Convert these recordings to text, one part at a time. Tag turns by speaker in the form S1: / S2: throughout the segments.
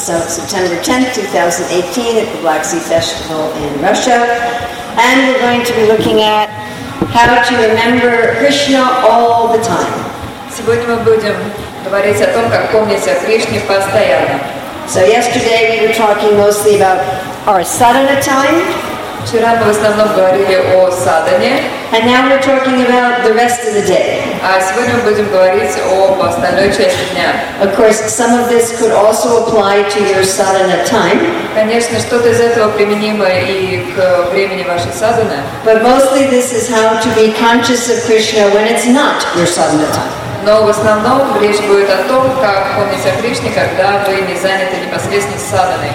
S1: So September 10th, 2018 at the Black Sea Festival in Russia. And we're going to be looking at how to remember Krishna all the time.
S2: Сегодня мы будем говорить о том, как помнить о Кришне постоянно.
S1: So yesterday we were talking mostly about our sadhana time.
S2: Вчера мы в основном говорили о садхане.
S1: And now we're talking about the rest of the day.
S2: А сегодня мы будем говорить об остальной части дня.
S1: Of course, some of this could also apply to your sadhana time.
S2: Конечно, что-то из этого применимо и к времени вашей садханы.
S1: But mostly this is how to be conscious of Krishna when it's not your sadhana time.
S2: Но в основном речь будет о том, как помнить о Кришне, когда вы не заняты непосредственно садханой.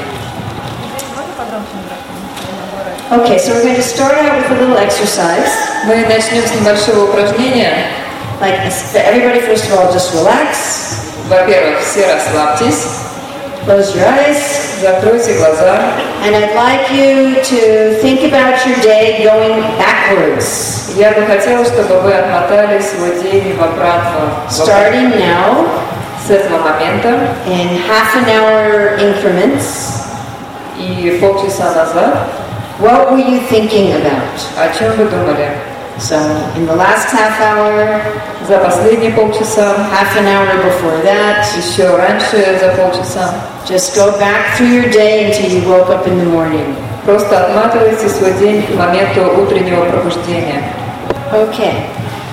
S1: Okay, so we're going to start out with a little exercise.
S2: Мы начнем с небольшого упражнения.
S1: Like, everybody, first of all, just relax.
S2: Во-первых, все расслабьтесь.
S1: Close your eyes.
S2: Закройте глаза.
S1: And I'd like you to think about your day going backwards.
S2: Я бы хотела, чтобы вы отмотали свой день обратно.
S1: Starting now.
S2: С этого момента.
S1: In half-an-hour increments.
S2: И полчаса назад.
S1: What were you thinking about?
S2: О чем вы думали?
S1: So, in the last half hour,
S2: за последние полчаса,
S1: half an hour before that,
S2: еще раньше за полчаса.
S1: Just go back through your day until you woke up in the morning.
S2: Просто отматывайте свой день к моменту утреннего пробуждения.
S1: Okay.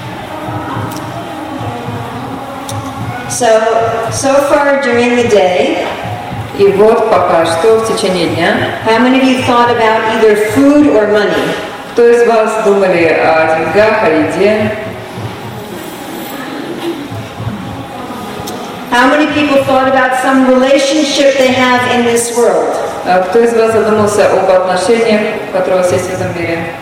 S1: So far during the day,
S2: и вот пока что в течение дня.
S1: How many of you thought about either food or money?
S2: Кто из вас думали о деньгах, о еде?
S1: How many people thought about some relationship they have in this world?
S2: Кто из вас задумался об отношениях, которые у вас есть в этом мире?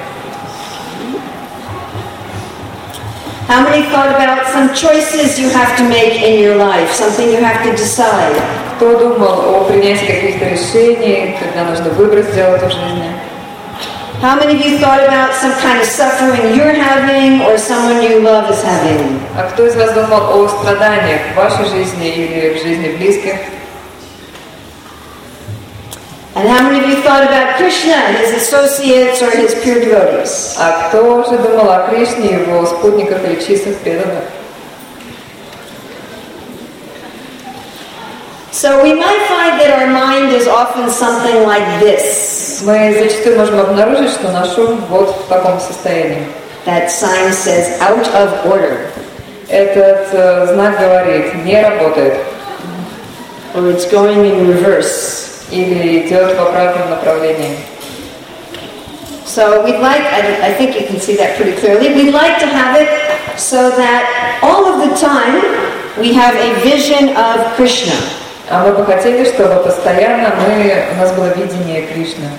S1: How many thought about some choices you have to make in your life, something you have to decide?
S2: Кто думал о принятии каких-то решений, когда нужно выбор сделать в жизни?
S1: How many of you thought about some kind of suffering you're having or someone you love is having?
S2: А кто из вас думал о страданиях в вашей жизни или в жизни близких?
S1: And how many of you thought about Krishna, his associates, or his pure devotees?
S2: А кто же думал о Кришне, его спутниках или чистых преданных?
S1: So we might find that our mind is often something like this.
S2: Мы зачастую можем обнаружить, что наш ум вот в таком состоянии.
S1: That sign says out of order.
S2: Этот знак говорит, не работает.
S1: Or it's going in reverse.
S2: Или идет в обратном направлении.
S1: So we'd like, I think you can see that pretty clearly, we'd like to have it so that all of the time we have a vision of Krishna.
S2: А мы бы хотели, чтобы постоянно у нас было видение Кришны.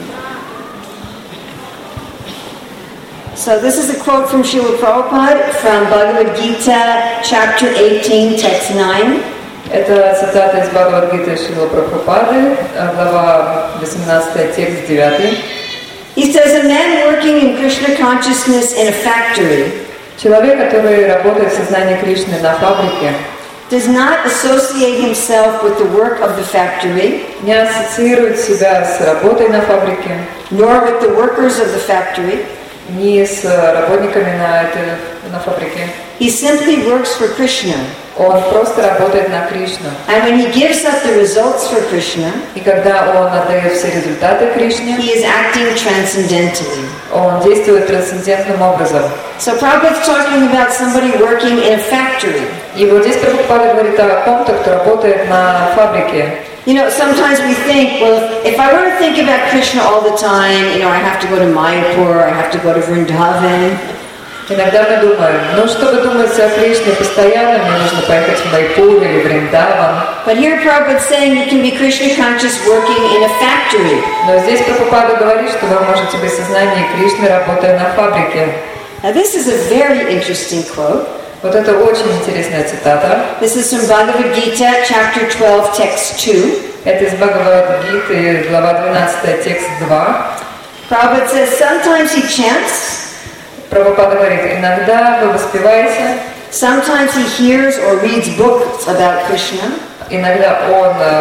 S1: So this is a quote from Srila Prabhupada from Bhagavad Gita, chapter 18, text 9.
S2: Это цитата из Бхагавад-гиты Шрила Прабхупады, глава 18, текст 9.
S1: He says, a man working in Krishna consciousness in a factory
S2: Человек, который работает в сознании Кришны на фабрике,
S1: does not associate himself with the work of the factory,
S2: не ассоциирует себя с работой на фабрике,
S1: nor with the workers of the factory.
S2: ни с работниками на фабрике.
S1: He simply works for Krishna.
S2: Он просто работает на Кришну.
S1: And when he gives up the results for Krishna,
S2: И когда он отдает все результаты Кришне,
S1: he is acting transcendentally.
S2: он действует трансцендентным образом.
S1: So Prabhupada's talking about somebody working in a factory.
S2: И вот здесь Прабхупада говорит о ком-то, кто работает на фабрике.
S1: You know, sometimes we think, well, if I were to think about Krishna all the time, I have to go to Mayapur, I have to go to Vrindavan.
S2: Иногда мы думаем, чтобы думать о Кришне постоянно, мне нужно поехать в Майпур или Вриндаван.
S1: But here Prabhupada is saying you can be Krishna conscious working in a factory.
S2: Но здесь Прабхупада говорит, что вы можете быть в сознании Кришны, работая на фабрике.
S1: Now this is a very interesting quote.
S2: Вот это очень интересная цитата.
S1: This is from Bhagavad Gita, chapter 12, text 2.
S2: Это из Бхагавад-гиты, глава 12, текст 2.
S1: Prabhupada says, sometimes he chants.
S2: Прабхупада говорит, иногда вы воспеваете.
S1: Sometimes he hears or reads books about Krishna.
S2: Иногда он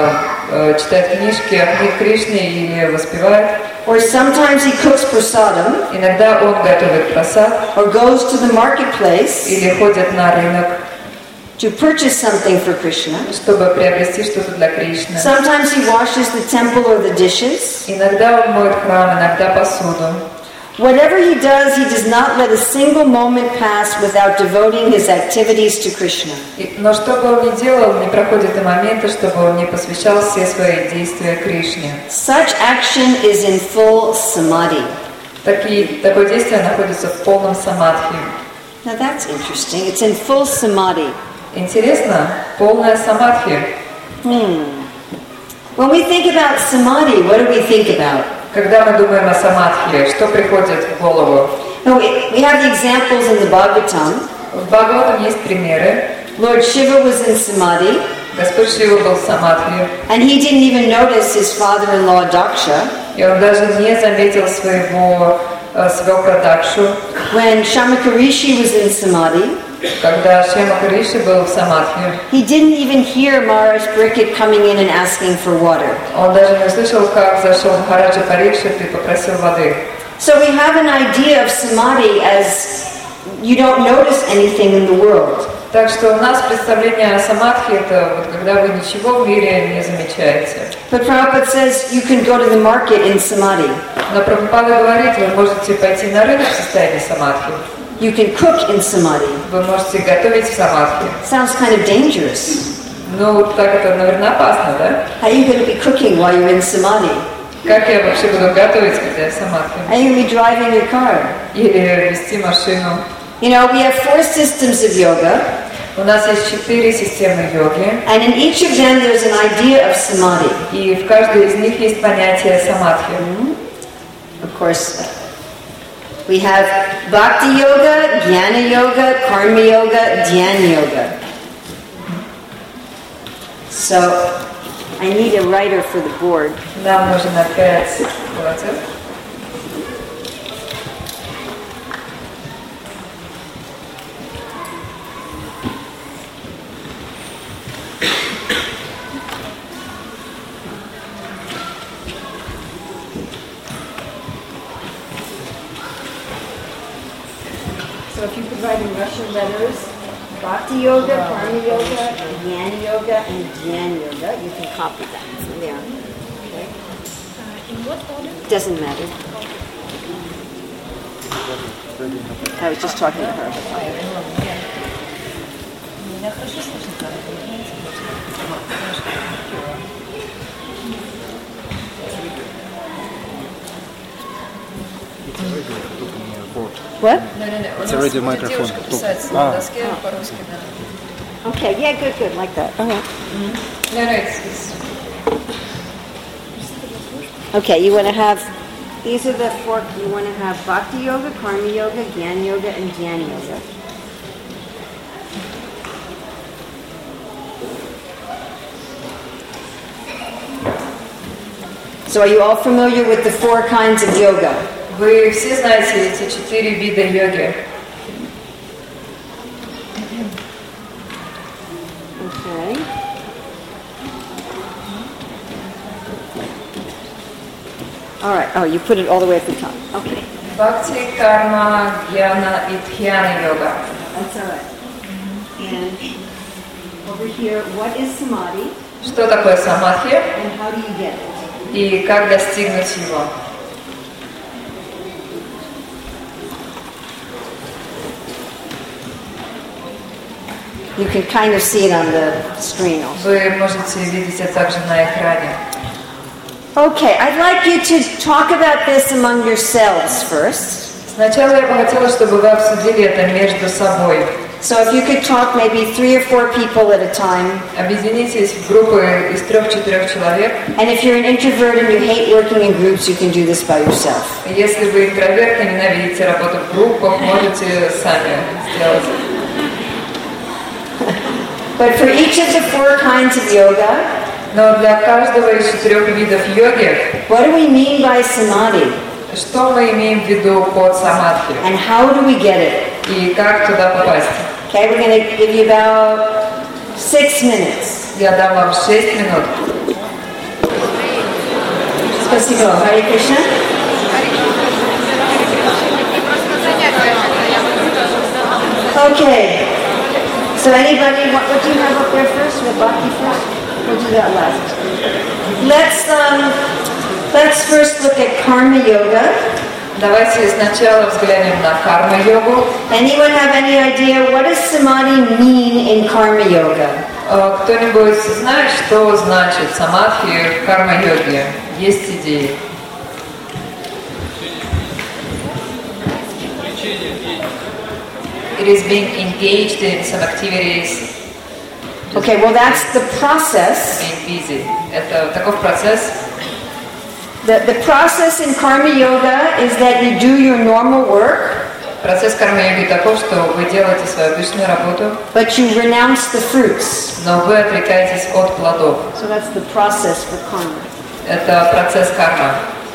S2: читает книжки о книг Кришны или воспевает.
S1: Or sometimes he cooks prasadam,
S2: Иногда он готовит прасад,
S1: or goes to the marketplace
S2: или ходит на рынок,
S1: to purchase something for Krishna.
S2: чтобы приобрести что-то для Кришны.
S1: Sometimes he washes the temple or the dishes.
S2: Иногда он моет храм, иногда посуду.
S1: Whatever he does not let a single moment pass without devoting his activities to Krishna.
S2: Но что бы он ни делал, не проходит и момента, чтобы он не посвящал все свои действия Кришне.
S1: Such action is in full samadhi.
S2: Такое действие находится в полном самадхи.
S1: Now that's interesting. It's in full samadhi.
S2: Интересно, полная самадхи.
S1: When we think about samadhi, what do we think about?
S2: Когда мы думаем о самадхи, что приходит в голову?
S1: No, we have the examples in the Bhagavatam.
S2: В Бхагаватам есть примеры.
S1: Lord Shiva was in samadhi.
S2: Господь Шива был в самадхи.
S1: And he didn't even notice his father-in-law Daksha.
S2: И он даже не заметил своего свекра Дакшу.
S1: When Shamakarishi was in samadhi,
S2: Когда Шьямакариши был в самадхи,
S1: he didn't even hear Maharaj Parikshit coming in and asking for water.
S2: он даже не слышал, как зашел Махараджа Парикшит и попросил воды.
S1: So we have an idea of samadhi as you don't notice anything in the world.
S2: Так что у нас представление о самадхи это вот когда вы ничего в мире не замечаете.
S1: But Prabhupada says you can go to the market in samadhi.
S2: Но Прабхупада говорит, вы можете пойти на рынок в состоянии самадхи.
S1: You can cook in samadhi.
S2: Вы можете готовить в самадхи.
S1: Sounds kind of dangerous.
S2: Ну, так это, наверное, опасно, да?
S1: How are you going to be cooking while you're in samadhi?
S2: Как я вообще буду готовить, когда я в самадхи?
S1: How are you going to be driving your car?
S2: Или вести машину?
S1: You know, we have 4 systems of yoga.
S2: У нас есть 4 системы йоги.
S1: And in each of them there's an idea of samadhi.
S2: И в каждой из них есть понятие самадхи.
S1: Of course, we have bhakti yoga, jnana yoga, karma yoga, dhyana yoga. So, I need a writer for the board.
S2: Нам нужен опять хватит.
S1: So if you could write in Russian letters, bhakti yoga, karma yoga, jnana yoga, and dhyana yoga, you can copy that from there. Okay?
S3: In what order?
S1: Doesn't matter. I was just talking to her. What?
S4: It's already a microphone.
S1: Okay, yeah, good, like that. All right.
S2: No, it's
S1: Okay, you want to have, these are the 4, you want to have bhakti yoga, karma yoga, jnana yoga, and dhyana yoga. So are you all familiar with the 4 kinds of yoga?
S2: Вы все знаете эти 4 вида йоги.
S1: Okay. All right. Oh, you put it all the way at the top. Okay.
S2: Бхакти, карма, гьяна и дхьяна йога.
S1: That's all right. And over here, what is samadhi
S2: Что такое самадхи
S1: and how do you get it?
S2: и как достигнуть его?
S1: You can kind of see it on the screen also.
S2: Вы можете видеть это также на экране.
S1: Okay, I'd like you to talk about this among yourselves first.
S2: Сначала я бы хотела, чтобы вы обсудили это между собой.
S1: So if you could talk maybe 3 or 4 people at a time.
S2: Объединитесь в группы из 3-4 человек.
S1: And if you're an introvert and you hate working in groups, you can do this by yourself.
S2: Если вы интроверт и ненавидите работу в группах, можете сами сделать.
S1: But for each of the 4 kinds of yoga,
S2: Но для каждого из 4 видов йоги,
S1: what do we mean by samadhi?
S2: что мы имеем в виду под самадхи?
S1: And how do we get it?
S2: И как туда попасть?
S1: Okay, we're going to give you about 6 minutes.
S2: Я дам вам 6 минут.
S1: Спасибо. Харе Кришна. Okay. So anybody, what do you have up there first? The bhakti first? We'll do that last. Let's first look at karma yoga.
S2: Давайте сначала взглянем на карма-йогу.
S1: Anyone have any idea what does samadhi mean in karma yoga?
S2: Кто-нибудь знает, что значит самадхи в карма-йоге? Есть идеи? It is being engaged in some activities.
S1: Okay, well that's the process.
S2: Being busy. Это таков процесс.
S1: The process in karma yoga is that you do your normal work.
S2: Процесс карма-йоги таков, что вы делаете свою обычную работу,
S1: but you renounce the fruits.
S2: но вы отрекаетесь от плодов.
S1: So that's the process for karma.
S2: Это процесс карма.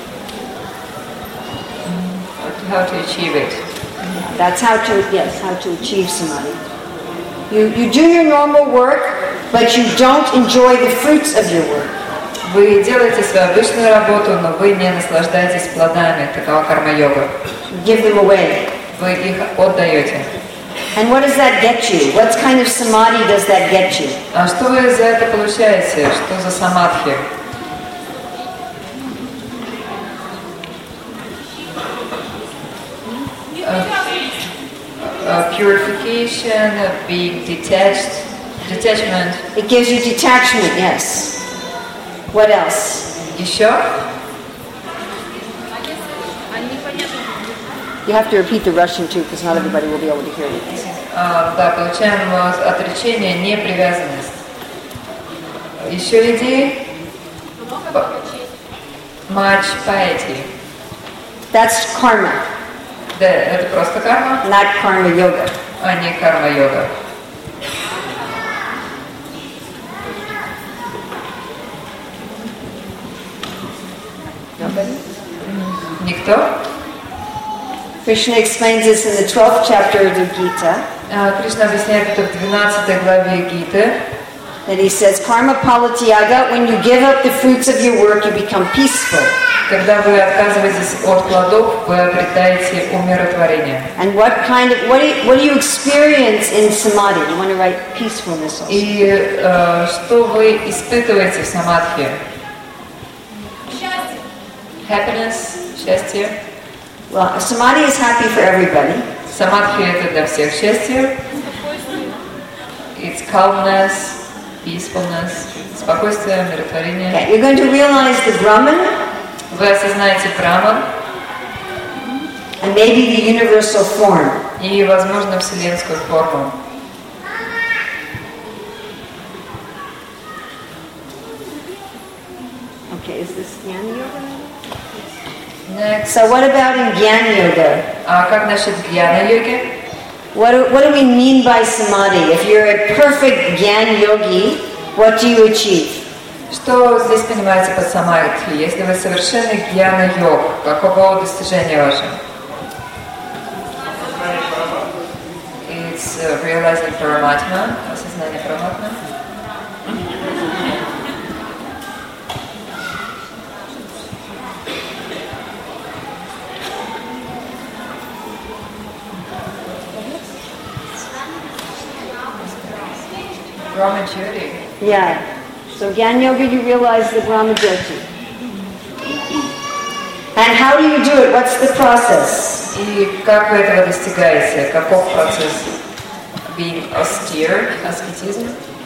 S2: How to achieve it?
S1: That's how to achieve samadhi. You do your normal work, but you don't enjoy the fruits of your work.
S2: Вы делаете свою обычную работу, но вы не наслаждаетесь плодами. Такова карма-йога.
S1: Give them away.
S2: Вы их отдаете.
S1: And what does that get you? What kind of samadhi does that get you?
S2: А что вы за это получаете? Что за самадхи? Purification, being detachment.
S1: It gives you detachment, yes. What else?
S2: Еще?
S1: You have to repeat the Russian too, because not everybody will be able to hear you.
S2: Да, получаем отречение, непривязанность. Еще идеи? Much piety.
S1: That's karma.
S2: Да, это просто карма,
S1: Not karma yoga.
S2: а не карма-йога.
S1: Nobody?
S2: Никто?
S1: Krishna explains this in the 12th chapter of the Gita.
S2: Кришна объясняет это в 12 главе Гиты.
S1: That he says, karma palatyaga, when you give up the fruits of your work, you become peaceful.
S2: Когда вы отказываетесь от плодов, вы обретаете умиротворение.
S1: And what do you experience in samadhi? You want to write peacefulness also.
S2: И что вы испытываете в самадхи? Happiness, счастье.
S1: Well, samadhi is happy for everybody.
S2: Самадхи это для всех счастье. It's calmness, peacefulness, спокойствие, умиротворение.
S1: Okay, you're going to realize the Brahman.
S2: Вы осознаете Браман
S1: And maybe the universal form.
S2: И, возможно, вселенскую форму.
S1: Okay, is this Jnana Yoga?
S2: Next.
S1: So what about in Jnana Yoga?
S2: А как насчет гьяна-йоги?
S1: What do we mean by samadhi? If you're a perfect Jnana yogi, what do you achieve?
S2: Что здесь понимаете под самадхи? Если вы совершенный гьяна-йог, какого достижения ваше? It's realizing Paramatma, осознание Параматмы. Brahmajyoti.
S1: Yeah. So Jnana Yoga, you realize the Brahmajyoti. And how do you do it? What's the process?
S2: И как вы этого достигаете? Каков процесс? Being austere, аскетизм.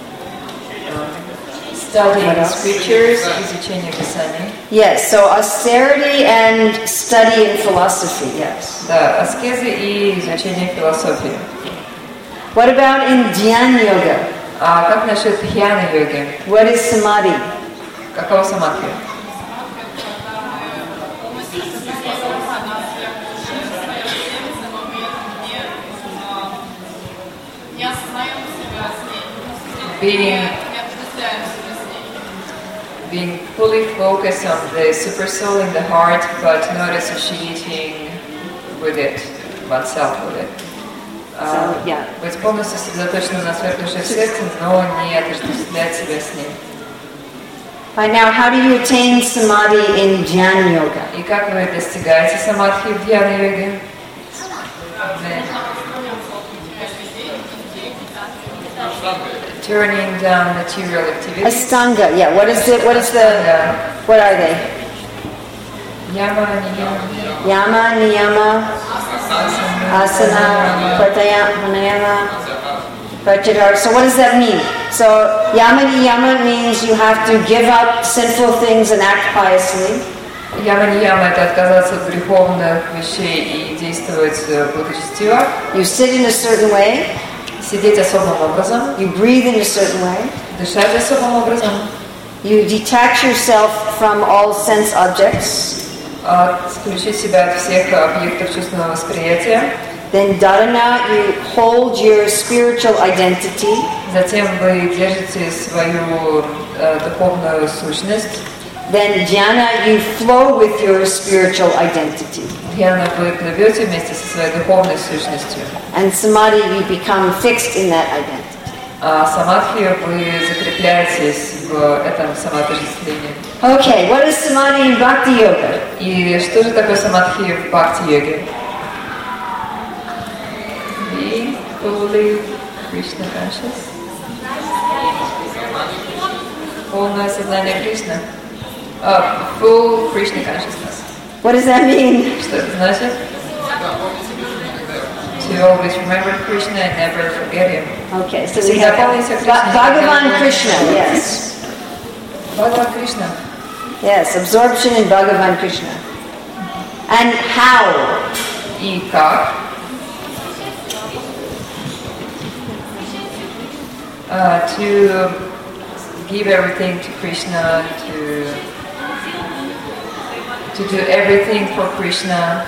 S2: Studying scriptures, изучение Писаний.
S1: Yes, so austerity and study in philosophy, yes.
S2: Да, аскезы и изучение философии.
S1: What about in Jnana Yoga?
S2: А как насчет дхьяна-йоги?
S1: What is samadhi?
S2: Какого самадхи? Being fully focused on the super soul in the heart, but not associating with it, oneself with it. Быть полностью сосредоточенным на сфере души в сердце, но не отождествлять себя с ним.
S1: Right now, how do you attain samadhi in Jnana Yoga?
S2: И как вы достигаете самадхи в дьяна-йоге? Turning down material activities.
S1: Astanga, yeah. What are they?
S2: Yama, niyama.
S1: Yama, niyama, asana, pranayama, pratyahara. So what does that mean? So yama, niyama means you have to give up sinful things and act piously.
S2: Яма-нияма – это отказаться от греховных вещей и действовать благочестиво.
S1: You sit in a certain way.
S2: Сидеть особым образом.
S1: You breathe in a certain way.
S2: Дышать особым образом.
S1: You detach yourself from all sense objects.
S2: Исключить себя от всех объектов чувственного восприятия.
S1: Then dharana, you hold your spiritual identity.
S2: Затем вы держите свою духовную сущность.
S1: Then jnana, you flow with your spiritual identity.
S2: Дьяна вы плывете вместе со своей духовной сущностью.
S1: And samadhi, you become fixed in that identity.
S2: А самадхи вы закрепляетесь в этом самоотождествлении.
S1: Okay, what is samadhi in bhakti yoga?
S2: И что же такое самадхи в бхакти-йоге? Be fully Krishna conscious. Полное сознание Кришны. Full Krishna consciousness.
S1: What does that mean?
S2: Что это значит? To always remember Krishna and never forget him.
S1: Okay, so we have Bhagavan Krishna, yes.
S2: Bhagavan Krishna.
S1: Yes, absorption in Bhagavan Krishna. And how?
S2: И как? To give everything to Krishna, to do everything for Krishna.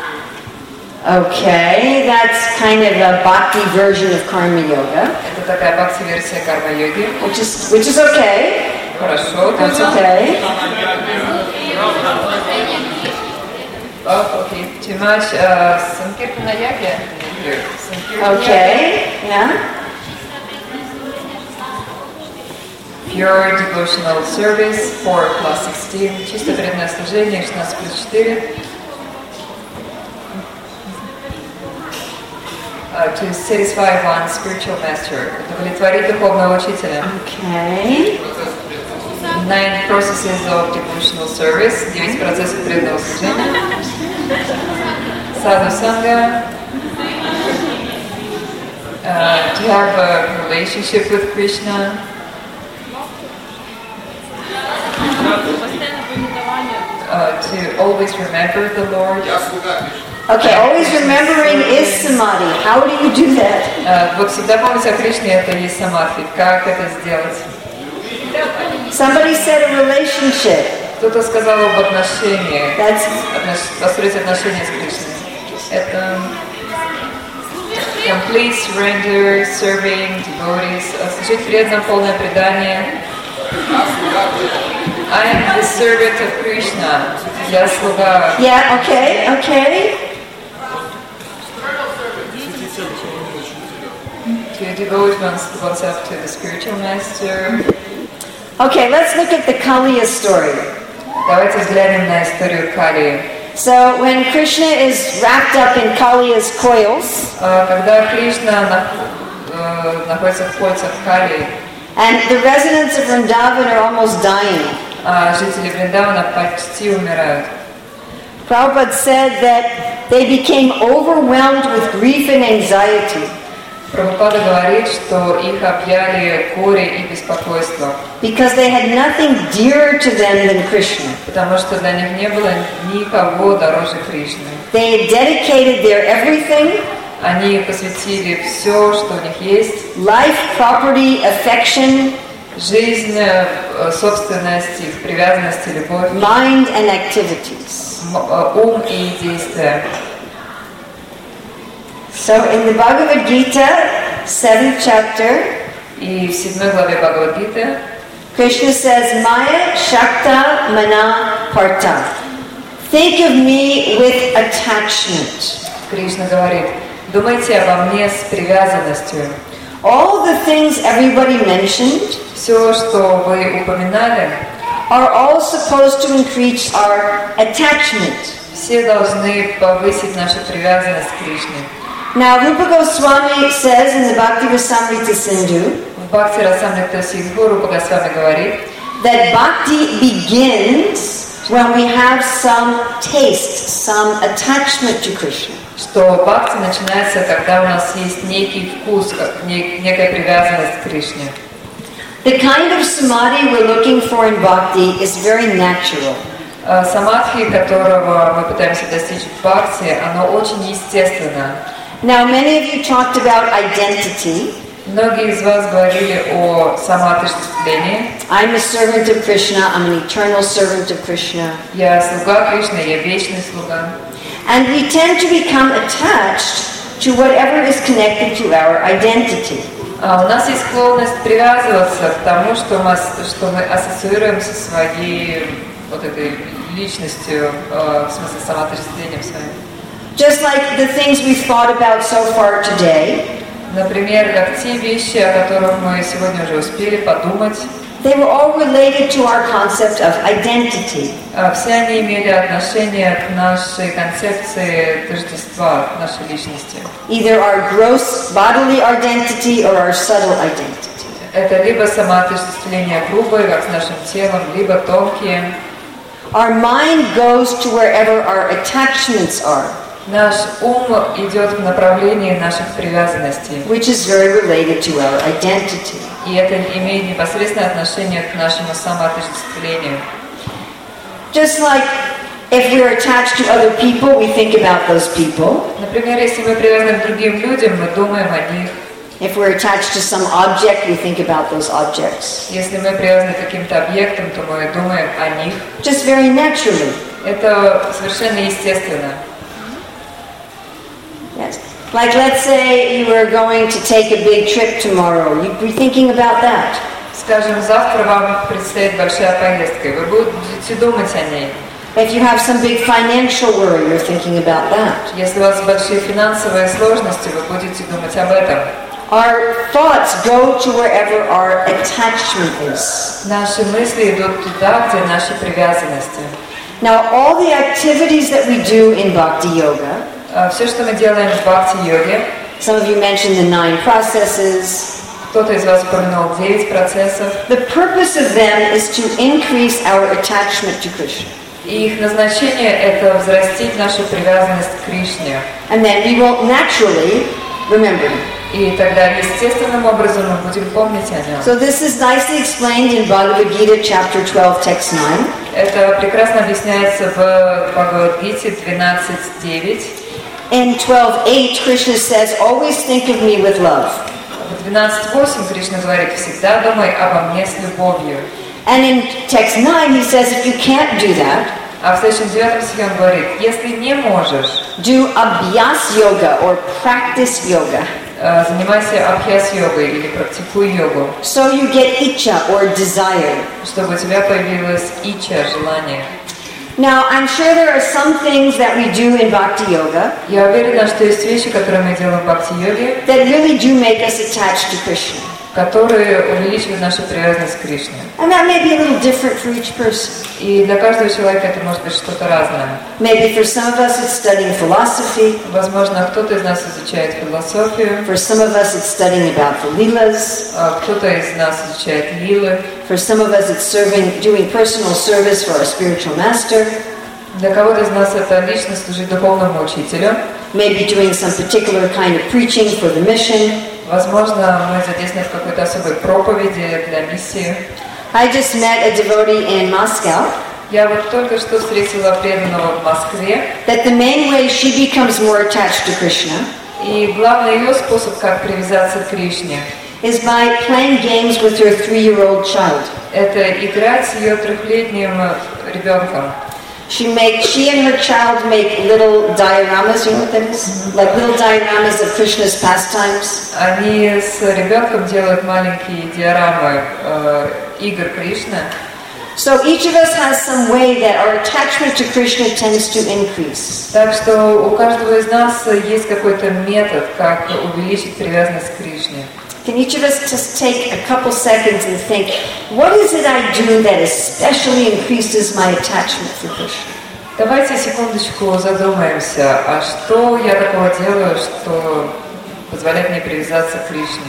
S1: Okay, that's kind of a bhakti version of karma yoga.
S2: Это такая бхакти-версия карма-йоги.
S1: Which is okay.
S2: Хорошо,
S1: That's okay.
S2: Oh, okay. Too much Sankirtana Yagya here.
S1: Okay, yeah.
S2: Pure devotional service, 4 plus 16. Чисто преданное служение, 16 плюс 4. To satisfy one's spiritual master. Удовлетворить духовного учителя.
S1: Okay.
S2: 9 processes of devotional service. 9 процессов преданного служения. Sadhu Sangha. To have a relationship with Krishna. To always remember the Lord.
S1: Okay, always remembering is samadhi. How do you do that?
S2: Вот всегда помнить о Кришне, это есть самадхи. Как это сделать?
S1: Somebody said a relationship.
S2: Кто-то сказал об отношениях. Построить отношения с Кришной. Это complete surrender, serving, devotees, служить преданно, полное предание. I am the servant of Krishna. Я слуга.
S1: Yeah, okay.
S2: To devote oneself to the spiritual master.
S1: Okay, let's look at the Kaliya story.
S2: Давайте взглянем на историю Кали.
S1: So when Krishna is wrapped up in Kaliya's coils,
S2: когда Кришна находится в кольцах Кали,
S1: and the residents of Vrindavan are almost dying.
S2: Жители Вриндавана почти умирают.
S1: Prabhupada said that they became overwhelmed with grief and anxiety.
S2: Прабхупада говорит, что их объяли горе и беспокойство.
S1: Because they had nothing dearer to them than Krishna.
S2: Потому что для них не было никого дороже Кришны.
S1: They had dedicated their everything.
S2: Они посвятили все, что у них есть.
S1: Life, property, affection.
S2: Жизнь, собственность, их привязанность, любовь.
S1: Mind and activities.
S2: Ум и действия.
S1: So in the Bhagavad Gita, 7th chapter,
S2: и в 7 главе Бхагавад-гиты,
S1: Krishna says, Maya Shakta Mana Partha. Think of me with attachment.
S2: Кришна говорит, думайте обо мне с привязанностью.
S1: All the things everybody mentioned,
S2: все, что вы упоминали,
S1: are all supposed to increase our attachment.
S2: Все должны повысить нашу привязанность к Кришне.
S1: Now, Rupa Goswami says in the Bhakti Rasamrita Sindhu
S2: В Бхакти Расамрита Синдху Рупа Госвами говорит,
S1: that bhakti begins when we have some taste, some attachment to Krishna.
S2: что бхакти начинается, когда у нас есть некий вкус, некая привязанность к Кришне.
S1: The kind of samadhi we're looking for in bhakti is very natural.
S2: Самадхи, которого мы пытаемся достичь в бхакти, оно очень естественно.
S1: Now, many of you talked about identity.
S2: Многие из вас говорили о самоотождествлении.
S1: I'm a servant of Krishna. I'm an eternal servant of Krishna.
S2: Я слуга Кришны, я вечный слуга.
S1: And we tend to become attached to whatever is connected to our identity.
S2: У нас есть склонность привязываться к тому, что мы ассоциируем со своей вот этой личностью, в смысле самоотождествлением своим.
S1: Just like the things we've thought about so far today.
S2: Например, как те вещи, о которых мы сегодня уже успели подумать.
S1: They were all related to our concept of identity.
S2: Все они имели отношение к нашей концепции тождества, к нашей личности.
S1: Either our gross bodily identity or our subtle identity.
S2: Это либо самоотождествление грубое, как с нашим телом, либо тонкие.
S1: Our mind goes to wherever our attachments are.
S2: Наш ум идет в направлении наших привязанностей.
S1: Which is very related to our identity.
S2: И это имеет непосредственное отношение к нашему самоотождествлению.
S1: Just like if we're attached to other people, we think about those people.
S2: Например, если мы привязаны к другим людям, мы думаем о них.
S1: If we're attached to some object, we think about those objects.
S2: Если мы привязаны к каким-то объектам, то мы думаем о них.
S1: Just very naturally.
S2: Это совершенно естественно.
S1: Yes. Like let's say you were going to take a big trip tomorrow. You'd be thinking about that.
S2: Скажем, завтра вам предстоит большая поездка, и вы будете думать о ней.
S1: If you have some big financial worry, you're thinking about that.
S2: Если у вас большие финансовые сложности, вы будете думать об этом.
S1: Our thoughts go to wherever our attachment is.
S2: Наши мысли идут туда, где наши привязанности.
S1: Now, all the activities that we do in Bhakti Yoga,
S2: все, что мы делаем в бхакти-йоге,
S1: some of you mentioned the 9 processes.
S2: Кто-то из вас упомянул 9 процессов.
S1: The purpose of them is to increase our attachment to Krishna.
S2: И их назначение – это взрастить нашу привязанность к Кришне.
S1: And then we will naturally remember him.
S2: И тогда естественным образом мы будем помнить о нем.
S1: So this is nicely explained in Bhagavad Gita, chapter 12, text 9.
S2: Это прекрасно объясняется в Бхагавад-гите 12.9.
S1: In 12.8, Krishna says, always think of me with love.
S2: В 12.8 Кришна говорит, всегда думай обо мне с любовью.
S1: And in text 9, he says, if you can't do that,
S2: А в следующем 9 стихе он говорит, если не можешь,
S1: do abhyas yoga or practice yoga.
S2: Занимайся абхьяс-йогой или практикуй йогу.
S1: So you get iccha or desire.
S2: Чтобы у тебя появилось ича, желание.
S1: Now, I'm sure there are some things that we do in Bhakti Yoga
S2: Я уверена, что есть вещи, которые мы делаем в бхакти-йоге,
S1: that really do make us attached to Krishna.
S2: которые увеличивают нашу привязанность к Кришне.
S1: And that may be a little different for each person.
S2: И для каждого человека это может быть что-то разное.
S1: Maybe for some of us it's studying philosophy.
S2: Возможно, кто-то из нас изучает философию,
S1: For some of us it's studying about the Leelas.
S2: кто-то из нас изучает лилы,
S1: For some of us it's doing personal service for our spiritual master.
S2: для кого-то из нас это лично служить духовному учителю.
S1: Maybe doing some particular kind of preaching for the mission.
S2: Возможно, мы задействованы в какой-то особой проповеди для миссии.
S1: I just met a devotee in Moscow.
S2: Я вот только что встретила преданного в Москве,
S1: That the main way she becomes more attached to Krishna
S2: и главный ее способ, как привязаться к Кришне,
S1: is by playing games with her 3-year-old child.
S2: это играть с ее 3-летним ребенком.
S1: She and her child make little dioramas, you know what that is? Like little dioramas of Krishna's pastimes.
S2: Они с ребенком делают маленькие диорамы игр Кришны.
S1: So each of us has some way that our attachment to Krishna tends to increase.
S2: Так что у каждого из нас есть какой-то метод, как увеличить привязанность к Кришне.
S1: Can each of us just take a couple seconds and think, what is it I do that especially increases my attachment for Krishna?
S2: Давайте секундочку задумаемся, а что я такого делаю, что позволяет мне привязаться к Кришне?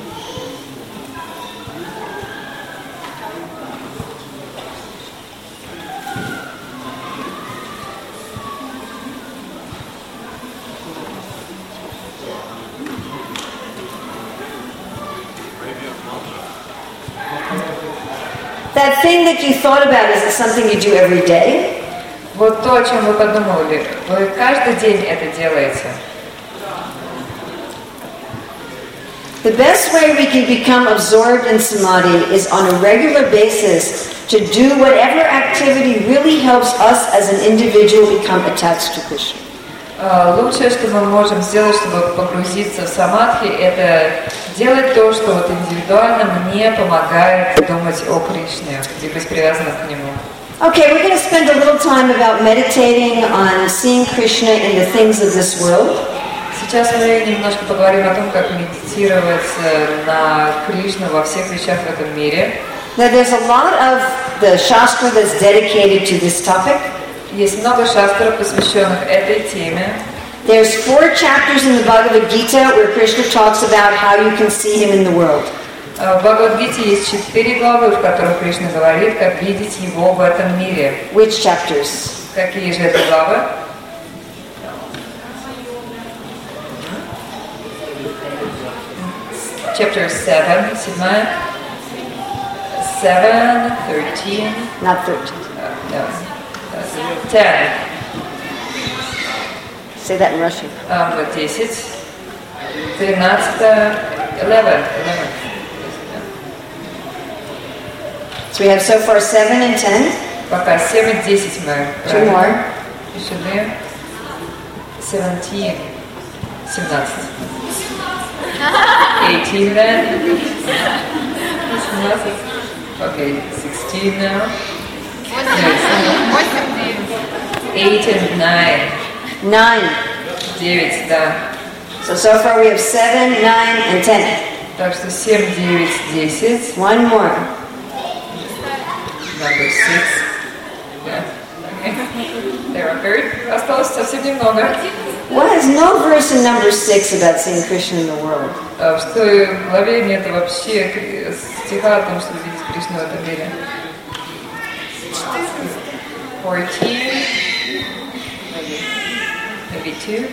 S1: That thing that you thought about, is it something you do every day?
S2: Вот то, о чем вы подумали, вы каждый день это делаете.
S1: The best way we can become absorbed in samadhi is on a regular basis to do whatever activity really helps us as an individual become attached to Krishna.
S2: Лучшее, что мы можем сделать, чтобы погрузиться в самадхи, это делать то, что вот индивидуально мне помогает думать о Кришне и быть привязанным к Нему.
S1: Okay, we're going to spend a little time about meditating on seeing Krishna in the things of this world.
S2: Сейчас мы немножко поговорим о том, как медитировать на Кришну во всех вещах в этом мире.
S1: Now, there's a lot of the Shastra that's dedicated to this topic.
S2: Есть много шастров, посвященных этой теме.
S1: There's 4 chapters in the Bhagavad Gita where Krishna talks about how you can see him in the world.
S2: В Бхагавад-гите есть 4 главы, в которых Кришна говорит, как видеть Его в этом мире.
S1: Which chapters?
S2: Какие же это главы? Chapter 7, 7, 13.
S1: Not 13.
S2: No. 10.
S1: Say that in Russian.
S2: 10. 13. 11.
S1: So we have so far 7 and 10.
S2: Пока 7 и 10 мы.
S1: 2 more.
S2: Еще 17. 17. 18 then. 17. Okay, 16 now. 8 and 9.
S1: 9.
S2: 9, да.
S1: So far we have 7, 9, and 10.
S2: Так что 7, 9, 10.
S1: One more.
S2: Number 6. Yeah. Okay. There are very. Осталось совсем немного.
S1: Why is no verse in number 6 about seeing Krishna in the world?
S2: В 6 главе нет вообще стиха о том, чтобы видеть Кришну в этом мире. 14. Maybe 2.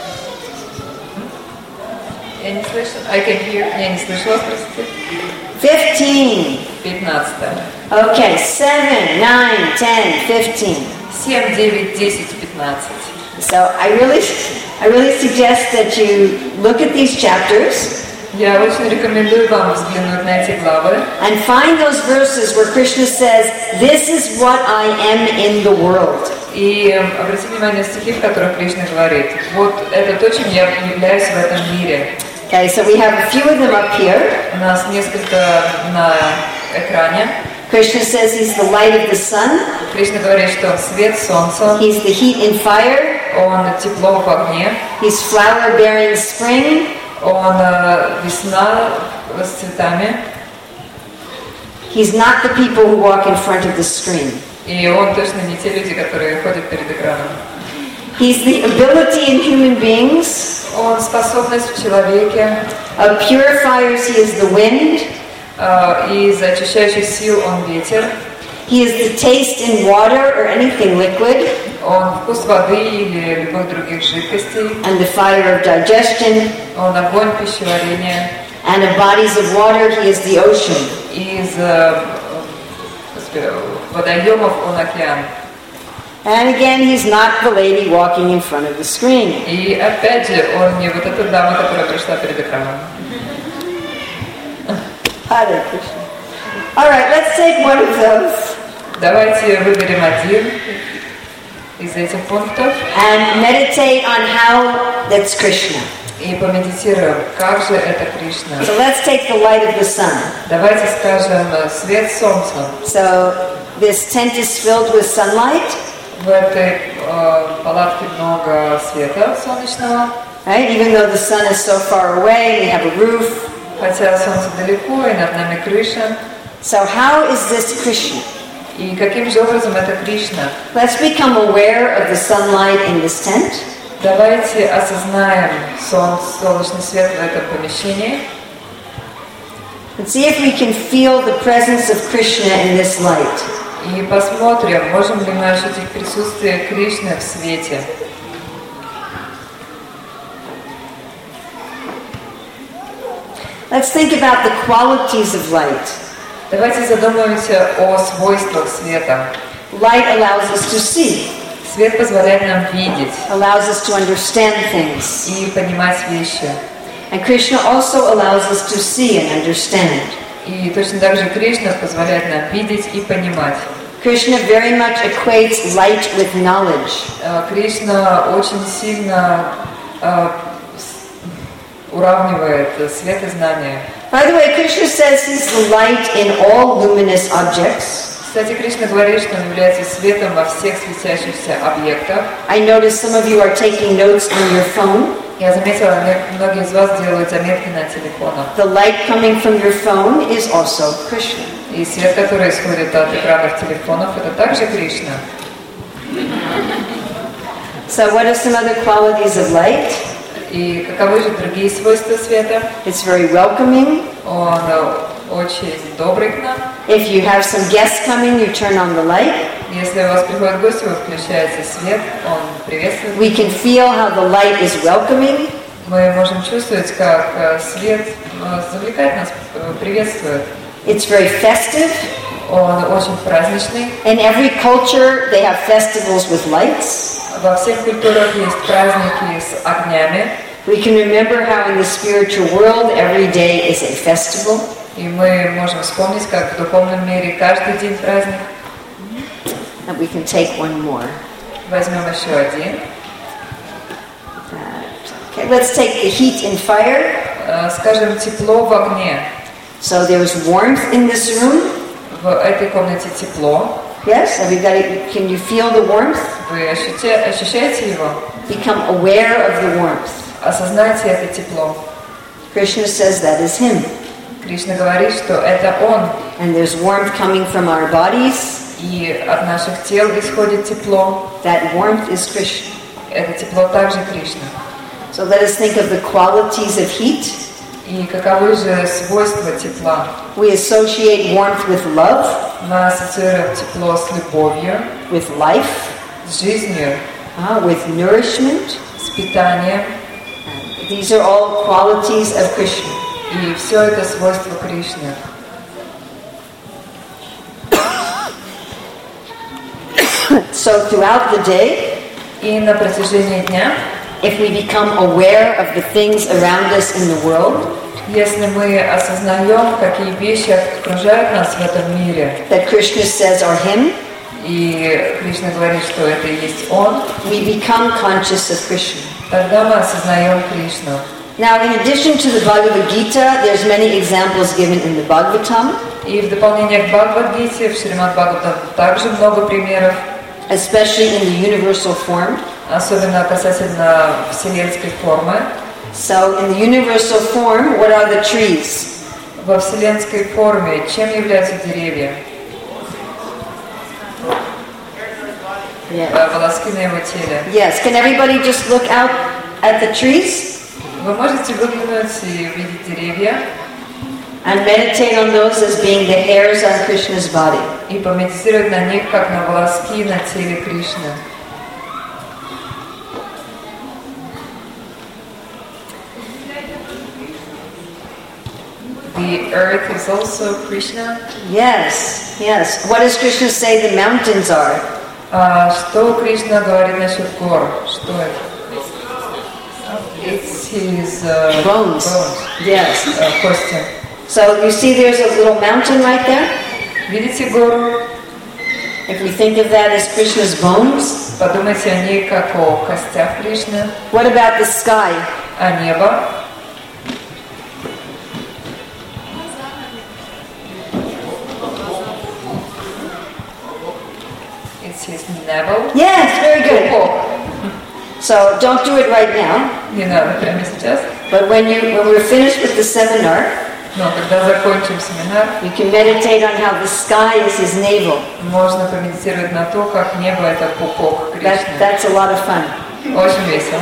S2: Я не слышу. I can hear. Я не слышу вас, простите.
S1: 15.
S2: 15.
S1: Okay, 7, 9, 10, 15.
S2: 7, 9, 10, 15.
S1: So I really suggest that you look at these chapters.
S2: Я очень рекомендую вам взглянуть на эти главы.
S1: And find those verses where Krishna says, "This is what I am in the world."
S2: И обратите внимание на стихи, в которых Кришна говорит: вот это то, чем я являюсь в этом мире.
S1: Okay, so we have a few of them up here.
S2: У нас несколько на экране.
S1: Krishna says he's the light of the sun.
S2: Кришна говорит, что он свет солнца.
S1: He's the heat in fire.
S2: Он тепло в огне.
S1: He's flower-bearing spring.
S2: Он весна с цветами.
S1: He's not the people who walk in front of the screen.
S2: И он точно не те люди, которые ходят перед экраном.
S1: He's the ability in human beings.
S2: Он способность в человеке.
S1: Of purifiers, he is the wind.
S2: Из очищающих сил он ветер.
S1: He is the taste in water or anything liquid.
S2: Он вкус воды или любых других жидкостей.
S1: And the fire of digestion.
S2: Он огонь пищеварения.
S1: And of bodies of water, he is the ocean.
S2: Из водоемов он океан.
S1: And again, he's not the lady walking in front of the screen.
S2: И опять же, он не вот эта дама, которая пришла перед экраном.
S1: Hare Krishna. All right, let's take one of those.
S2: Давайте выберем один из этих пунктов.
S1: And meditate on how that's Krishna.
S2: И помедитируем, как же это Кришна.
S1: So let's take the light of the sun.
S2: Давайте скажем свет солнца.
S1: So this tent is filled with sunlight.
S2: В этой палатке много света солнечного.
S1: Right? Even though the sun is so far away, we have a roof.
S2: Хотя солнце далеко и над нами крыша.
S1: So how is this Krishna?
S2: И каким же образом это Кришна?
S1: Let's become aware of the sunlight in this tent.
S2: Давайте осознаем солнечный свет в этом помещении.
S1: And see if we can feel the presence of Krishna in this light.
S2: И посмотрим, можем ли мы ощутить присутствие Кришны в свете.
S1: Let's think about the qualities of light.
S2: Давайте задумаемся о свойствах света.
S1: Light allows us to see,
S2: Свет позволяет нам видеть
S1: allows us to understand things.
S2: и понимать вещи.
S1: And Krishna also allows us to see and understand.
S2: И точно так же Кришна позволяет нам видеть и понимать.
S1: Krishna very much equates light with knowledge.
S2: Кришна очень сильно уравнивает свет и знание.
S1: By the way, Krishna says he's the light in all luminous objects.
S2: Кстати, Кришна говорит, что он является светом во всех светящихся объектах.
S1: I notice some of you are taking notes on your phone.
S2: Я заметила, многие из вас делают заметки на телефонах.
S1: The light coming from your phone is also Krishna.
S2: И свет, который исходит от экранов телефонов, это также Кришна.
S1: So what are some other qualities of light?
S2: И каковы же другие свойства света?
S1: It's very welcoming.
S2: Он очень добрый к нам.
S1: If you have some guests coming, you turn on the light.
S2: Если у вас приходят гости, вы включаете свет, он приветствует.
S1: We can feel how the light is welcoming.
S2: Мы можем чувствовать, как свет завлекает нас, приветствует.
S1: It's very festive.
S2: Он очень праздничный.
S1: In every culture, they have festivals with lights.
S2: Во всех культурах есть праздники с огнями.
S1: We can remember how in the spiritual world every day is a festival.
S2: И мы можем вспомнить, как в духовном мире каждый день праздник.
S1: And we can take one more.
S2: Возьмем еще один.
S1: Okay, let's take the heat and fire.
S2: Скажем, тепло в огне.
S1: So there's warmth in this room.
S2: В этой комнате тепло.
S1: Yes, everybody, can you feel the warmth?
S2: Вы ощущаете его?
S1: Become aware of the warmth.
S2: Осознайте это тепло.
S1: Krishna says that is him.
S2: Кришна говорит, что это он.
S1: And there's warmth coming from our bodies.
S2: И от наших тел исходит тепло.
S1: That warmth is Krishna.
S2: Это тепло также Кришна.
S1: So let us think of the qualities of heat.
S2: И каковы же свойства тепла?
S1: We associate warmth with love,
S2: Мы ассоциируем тепло с любовью,
S1: with life,
S2: с жизнью,
S1: with nourishment.
S2: с питанием.
S1: These are all qualities of Krishna.
S2: И все это свойства Кришны.
S1: So throughout the day,
S2: И на протяжении дня,
S1: if we become aware of the things around us in the world,
S2: если мы осознаем, какие вещи окружают нас в этом мире,
S1: that Krishna says are him,
S2: и Кришна говорит, что это и есть он,
S1: we become conscious of Krishna.
S2: тогда мы осознаем Кришну.
S1: Now, in addition to the Bhagavad Gita, there's many examples given in the Bhagavatam,
S2: И в дополнение к Бхагавад-гите, в Шримад Бхагаватам также много примеров,
S1: especially in the universal form.
S2: особенно касательно вселенской формы.
S1: So, in the universal form, what are the trees?
S2: Во вселенской форме чем являются деревья? Волоски на его теле.
S1: Yes, can everybody just look out at the trees
S2: Вы можете выглянуть и увидеть деревья
S1: and meditate on those as being the hairs on Krishna's body.
S2: и помедитировать на них, как на волоски на теле Кришны. The earth is also Krishna.
S1: Yes, yes. What does Krishna say the mountains are?
S2: Что Кришна говорит насчет гор? Что это? It's his
S1: Bones. Yes.
S2: Кости.
S1: So you see there's a little mountain right there?
S2: Видите гору?
S1: If we think of that as Krishna's bones,
S2: Подумайте о ней как о костях Кришны.
S1: what about the sky?
S2: А небо? It's his navel.
S1: Yes, very good.
S2: Пупок.
S1: So don't do it right now,
S2: Не надо прямо сейчас.
S1: but when we're finished with the seminar,
S2: Но когда закончим семинар,
S1: you can meditate on how the sky is his navel.
S2: можно помедитировать на то, как небо это пупок Кришны.
S1: That's a lot of fun.
S2: Очень весело.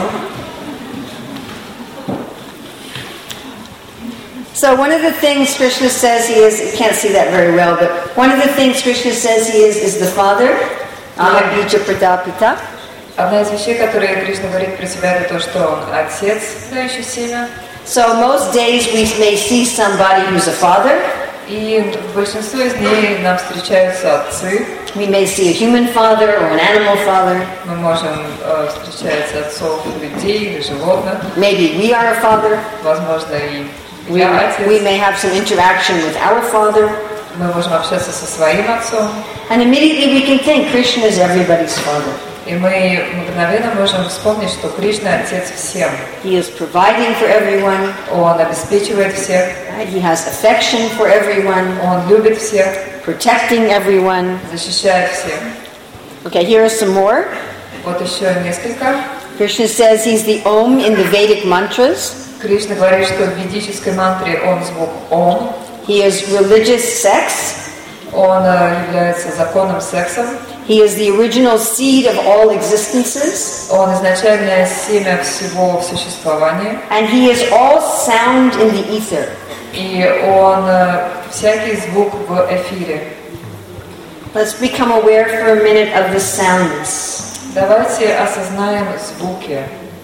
S1: So one of the things Krishna says he is, you can't see that very well, but one of the things Krishna says he is the father. Aham bija pratapita.
S2: Одна из вещей, которые Кришна говорит про себя, это то, что он отец, дающий семя.
S1: So most days we may see somebody who's a father.
S2: И в большинстве из дней нам встречаются отцы.
S1: We may see a human father or an animal father.
S2: Мы можем встречать отцов людей или животных.
S1: Maybe we are a father.
S2: Возможно, и
S1: We may have some interaction with our father.
S2: Мы можем общаться со своим отцом.
S1: And immediately we can think Krishna is everybody's father.
S2: И мы мгновенно можем вспомнить, что Кришна отец всем.
S1: He is providing for everyone.
S2: Он обеспечивает всех.
S1: Right? He has affection for everyone.
S2: Он любит всех.
S1: Protecting everyone.
S2: Защищает всех.
S1: Okay, here are some more.
S2: Вот еще несколько.
S1: Krishna says he's the Om in the Vedic mantras.
S2: Кришна говорит, что в ведической мантре он звук Ом.
S1: He is religious sex.
S2: Он является законом секса.
S1: He is the original seed of all existences.
S2: Он изначальное семя всего существования.
S1: And he is all sound in the ether.
S2: И он всякий звук в эфире.
S1: Let's become aware for a minute of the sounds.
S2: Давайте осознаем звуки.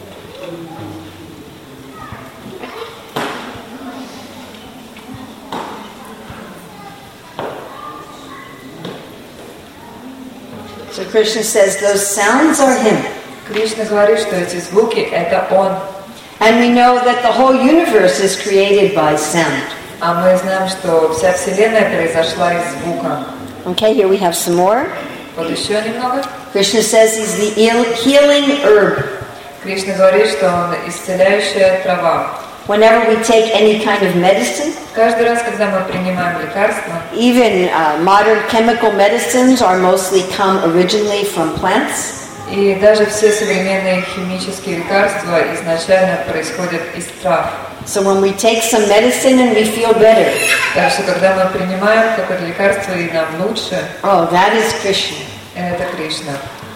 S1: So Krishna says those sounds are him.
S2: Кришна говорит, что эти звуки это он.
S1: And we know that the whole universe is created by sound.
S2: А мы знаем, что вся Вселенная произошла из звука.
S1: Okay, here we have some more.
S2: Вот еще немного.
S1: Krishna says he's the healing herb.
S2: Кришна говорит, что он исцеляющая трава.
S1: Whenever we take any kind of medicine,
S2: каждый раз, когда мы принимаем лекарства,
S1: even modern chemical medicines are mostly come originally from plants.
S2: И даже все современные химические лекарства изначально происходят из трав.
S1: So when we take some medicine and we feel better,
S2: так что когда мы принимаем какое-то лекарство и нам лучше,
S1: oh, that is Krishna.
S2: Это Кришна.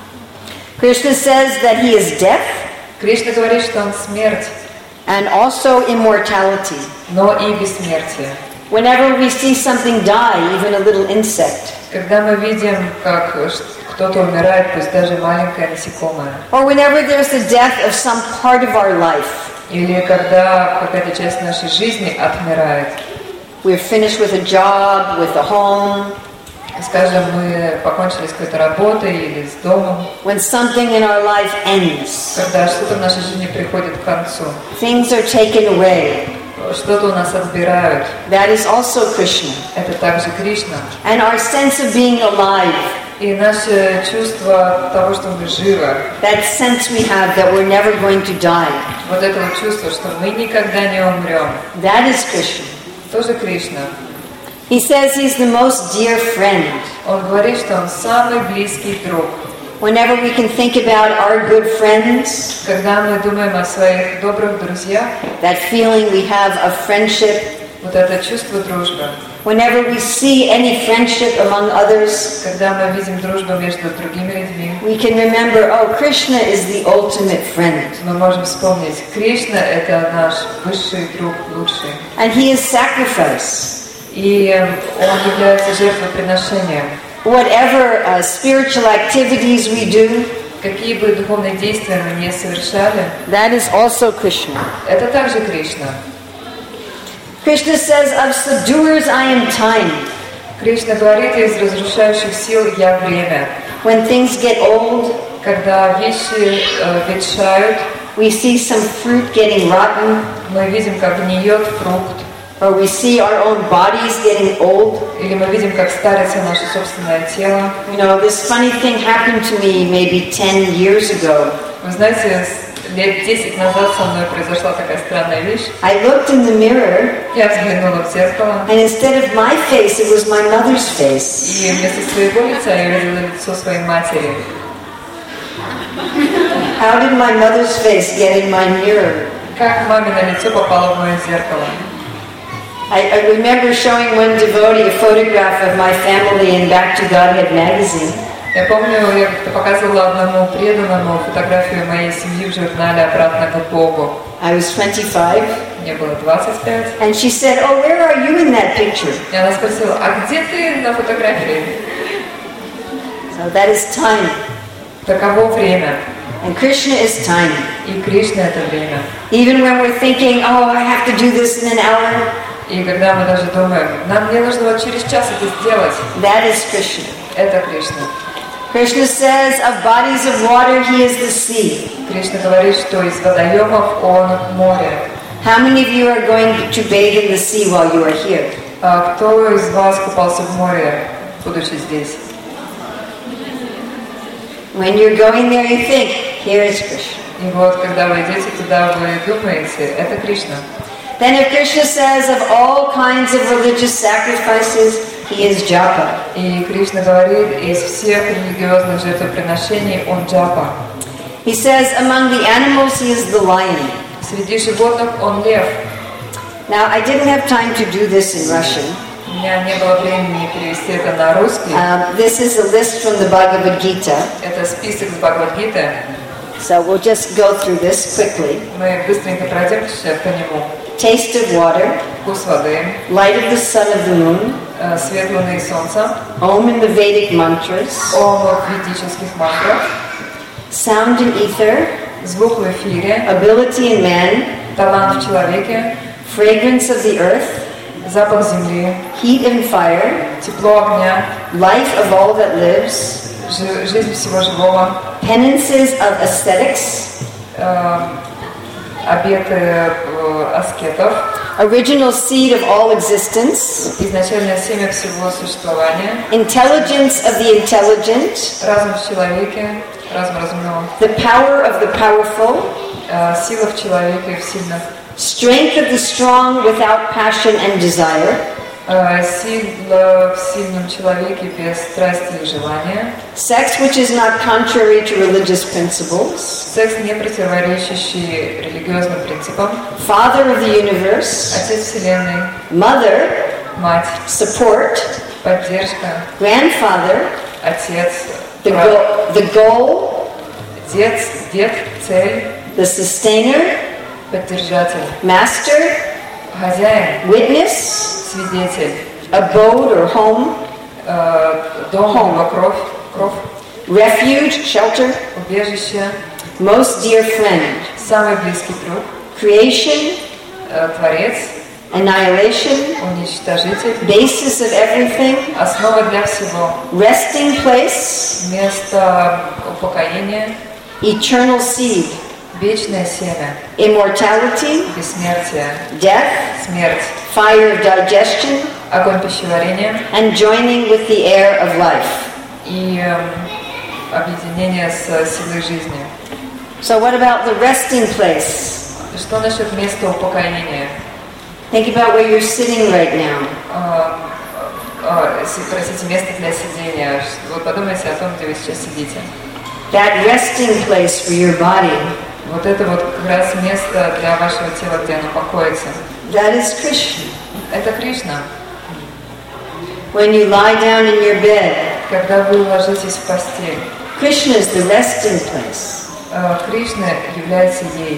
S1: Krishna says that he is death.
S2: Кришна говорит, что он смерть.
S1: And also immortality.
S2: Но и бессмертие.
S1: Whenever we see something die, even a little insect.
S2: Когда мы видим, как кто-то умирает, пусть даже маленькое насекомое.
S1: Or whenever there's the death of some part of our life.
S2: Или когда какая-то часть нашей жизни отмирает.
S1: We're finished with a job, with a home.
S2: Скажем, мы покончили с какой-то работой или с домом.
S1: When something in our life ends.
S2: Когда что-то в нашей жизни приходит к концу.
S1: Things are taken away.
S2: Что-то у нас отбирают.
S1: That is also Krishna.
S2: Это также Кришна.
S1: And our sense of being alive.
S2: И наше чувство того, что мы живы.
S1: That sense we have that we're never going to die.
S2: Вот это вот чувство, что мы никогда не умрем.
S1: That is Krishna.
S2: Тоже Кришна.
S1: He says he's the most dear friend.
S2: Он говорит, что он самый близкий друг.
S1: Whenever we can think about our good friends,
S2: когда мы думаем о своих добрых друзьях,
S1: that feeling we have of friendship,
S2: вот это чувство дружбы.
S1: Whenever we see any friendship among others,
S2: когда мы видим дружбу между другими людьми,
S1: we can remember, oh, Krishna is the ultimate friend.
S2: Мы можем вспомнить, Кришна это наш высший друг, лучший.
S1: And he is sacrifice.
S2: И он является жертвоприношением.
S1: Whatever spiritual activities we do,
S2: какие бы духовные действия мы не совершали,
S1: that is also Krishna.
S2: Это также Кришна.
S1: Krishna says, of subduers I am time.
S2: Кришна говорит, из разрушающих сил я время.
S1: When things get old,
S2: когда вещи ветшают,
S1: we see some fruit getting rotten.
S2: Мы видим, как гниет фрукт.
S1: Or we see our own bodies getting old.
S2: Или мы видим, как старится наше собственное тело.
S1: You know, this funny thing happened to me maybe 10 years ago.
S2: Вы знаете, лет 10 назад со мной произошла такая странная вещь.
S1: I looked in the mirror.
S2: Я взглянула в зеркало.
S1: And instead of my face, it was my mother's face.
S2: И вместо своего лица я видела лицо своей матери.
S1: How did my mother's face get in my mirror?
S2: Как мамино лицо попало в мое зеркало?
S1: I remember showing one devotee a photograph of my family in Back to Godhead magazine.
S2: Я помню, я как-то показывала одному преданному фотографию моей семьи в журнале «Обратно к Богу».
S1: I was 25.
S2: Мне было 25.
S1: And she said, "Oh, where are you in that picture?"
S2: И она спросила, а где ты на фотографии?
S1: So that is time.
S2: Таково время.
S1: And Krishna is time.
S2: И Кришна это время.
S1: Even when we're thinking, "Oh, I have to do this in an hour,"
S2: И когда мы даже думаем, мне нужно вот через час это сделать,
S1: that is Krishna.
S2: это Кришна.
S1: Krishna says, "Of bodies of water, he is the sea."
S2: Кришна говорит, что из водоемов он море.
S1: How many of you are going to bathe in the sea while you are here?
S2: А кто из вас купался в море, будучи здесь?
S1: When you're going there, you think, "Here is Krishna."
S2: И вот, когда вы идете туда, вы думаете, это Кришна.
S1: Then if Krishna says, "Of all kinds of religious sacrifices, he is Japa."
S2: И Кришна говорит, из всех религиозных жертвоприношений он джапа.
S1: He says, "Among the animals, he is the lion."
S2: Среди животных он лев.
S1: Now, I didn't have time to do this in Russian.
S2: У меня не было времени перевести это на русский.
S1: This is a list from the Bhagavad Gita.
S2: Это список с Бхагавад-гиты.
S1: So we'll just go through this quickly.
S2: Мы быстренько пройдемся по нему.
S1: Taste of water,
S2: Вкус воды,
S1: light of the sun of the moon,
S2: свет луны и солнца,
S1: Om in the Vedic mantras,
S2: Ом в ведических мантрах,
S1: sound in ether,
S2: звук в эфире,
S1: ability in man,
S2: талант в человеке,
S1: fragrance of the earth,
S2: запах земли,
S1: heat and fire,
S2: тепло огня,
S1: life of all that lives,
S2: жизнь всего живого,
S1: penances of ascetics,
S2: обеты аскетов,
S1: original seed of all existence,
S2: изначальное семя всего существования,
S1: intelligence of the intelligent,
S2: разум в человеке, разум разумного,
S1: the power of the powerful,
S2: сила в человеке, в сильных,
S1: strength of the strong without passion and desire,
S2: сила в сильном человеке без страсти и желания,
S1: sex which is not contrary to religious principles,
S2: секс не противоречащий религиозным принципам,
S1: father of the universe,
S2: отец вселенной,
S1: mother,
S2: мать,
S1: support,
S2: поддержка,
S1: grandfather,
S2: отец,
S1: the goal,
S2: дед, цель,
S1: the sustainer,
S2: поддержатель,
S1: master,
S2: хозяин,
S1: witness,
S2: свидетель,
S1: abode or home,
S2: дом, либо кровь,
S1: refuge, shelter,
S2: убежище,
S1: most dear friend,
S2: самый близкий друг,
S1: creation,
S2: творец,
S1: annihilation,
S2: уничтожитель,
S1: basis of everything,
S2: основа для всего,
S1: resting place,
S2: место упокоения,
S1: eternal seed,
S2: вечное семя,
S1: immortality,
S2: бессмертие,
S1: death,
S2: смерть,
S1: fire of digestion,
S2: огонь пищеварения
S1: and joining with the air of life.
S2: и объединение с силой жизни.
S1: So what about the resting place?
S2: Что насчет места упокоения?
S1: Think about where you're sitting right now.
S2: Простите, место для сидения. Вот подумайте о том, где вы сейчас сидите.
S1: That resting place for your body,
S2: Вот это вот как раз место для вашего тела, где оно покоится.
S1: that is Krishna.
S2: Это Кришна.
S1: When you lie down in your bed,
S2: Когда вы ложитесь в постель,
S1: Krishna is the resting place.
S2: Кришна является ей.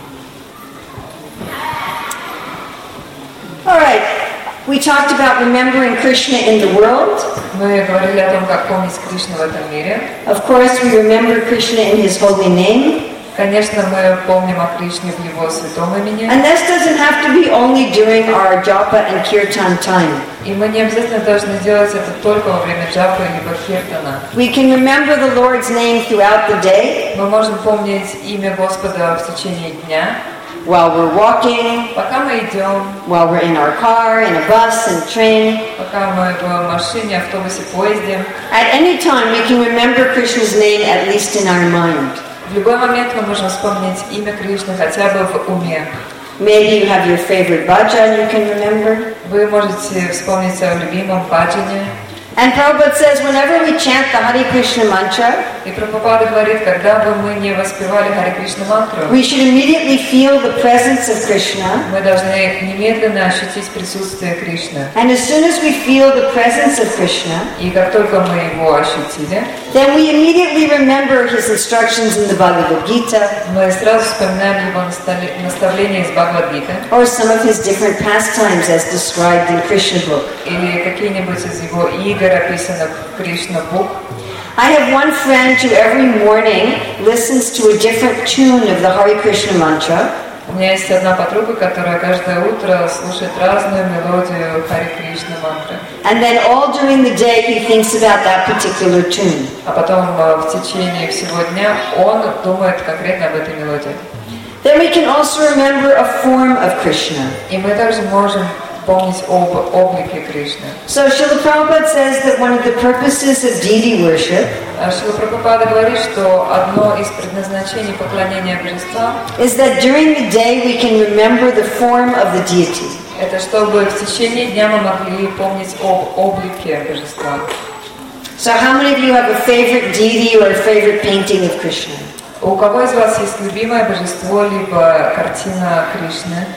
S1: All right, we talked about remembering Krishna in the world.
S2: Мы говорили о том, как помнить Кришну в этом мире.
S1: Of course, we remember Krishna in His holy name.
S2: Конечно, мы помним о Кришне в Его святом имени.
S1: And this doesn't have to be only during our japa and kirtan time.
S2: И мы не обязательно должны делать это только во время джапы либо киртана.
S1: We can remember the Lord's name throughout the day,
S2: Мы можем помнить имя Господа в течение дня,
S1: while we're walking,
S2: пока мы идем,
S1: while we're in our car, in a bus, in a train.
S2: пока мы в машине, автобусе, поезде.
S1: At any time, we can remember Krishna's name at least in our mind.
S2: В любой момент мы можем вспомнить имя Кришны хотя бы в уме.
S1: Maybe you have your favorite bhajan you can remember.
S2: Вы можете вспомнить о любимом баджане.
S1: And Prabhupada says, whenever we chant the Hare Krishna mantra,
S2: И Прабхупада говорит, когда бы мы не воспевали Харе Кришна мантру,
S1: we should immediately feel the presence of Krishna.
S2: мы должны немедленно ощутить присутствие Кришны.
S1: And as soon as we feel the presence of Krishna,
S2: И как только мы его ощутили,
S1: then we immediately remember his instructions in the Bhagavad Gita,
S2: мы сразу вспоминаем его наставления из Бхагавад-гиты
S1: or some of his different pastimes as described in Krishna book.
S2: или какие-нибудь из его игр, описанных в Кришна Бук.
S1: I have one friend who every morning listens to a different tune of the Hare Krishna mantra.
S2: У меня есть одна подруга, которая каждое утро слушает разную мелодию Харе Кришна мантры.
S1: And then all during the day he thinks about that particular tune.
S2: А потом в течение всего дня он думает конкретно об этой мелодии.
S1: Then we can also remember a form of Krishna.
S2: И мы также можем помнить об облике Кришны.
S1: So Srila Prabhupada says that one of the purposes of deity worship
S2: Шрила Прабхупада говорит, что одно из предназначений поклонения божествам
S1: is that during the day we can remember the form of the deity.
S2: это чтобы в течение дня мы могли помнить об облике божества.
S1: So how many of you have a favorite deity or a favorite painting of Krishna?
S2: У кого из вас есть любимое божество, либо картина Кришны?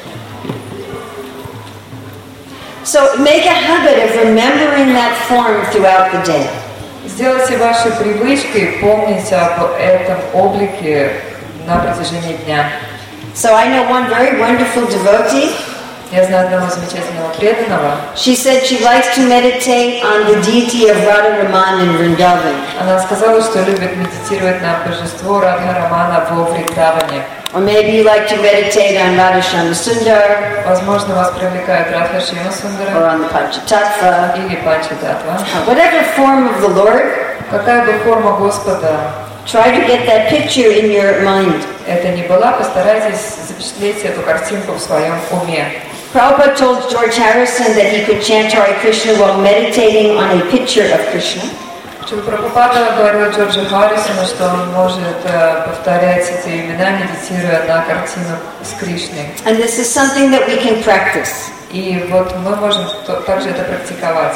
S1: So make a habit of remembering that form throughout the day.
S2: Сделайте вашей привычкой помнить об этом облике на протяжении дня.
S1: So I know one very wonderful devotee.
S2: Я знаю одного замечательного преданного.
S1: She said she likes to meditate on the deity of Radharaman in Vrindavan.
S2: Она сказала, что любит медитировать на божество Радха-Рамана во Вриндаване.
S1: Or maybe you like to meditate on Radha Sundar
S2: Возможно, вас привлекает Радха Шьяма
S1: or
S2: Сундара
S1: on the Panchatattva.
S2: или Панчататтва.
S1: Whatever form of the Lord,
S2: Какая бы форма Господа
S1: try to get that picture in your mind.
S2: это ни была, постарайтесь запечатлеть эту картинку в своем уме.
S1: Prabhupada told George Harrison that he could chant Hare Krishna while meditating on a picture of Krishna.
S2: Шрила Прабхупада говорил Джорджу Харрисону, что он может повторять эти имена, медитируя на картину с Кришной.
S1: And this is something that we can practice.
S2: И вот мы можем также это практиковать.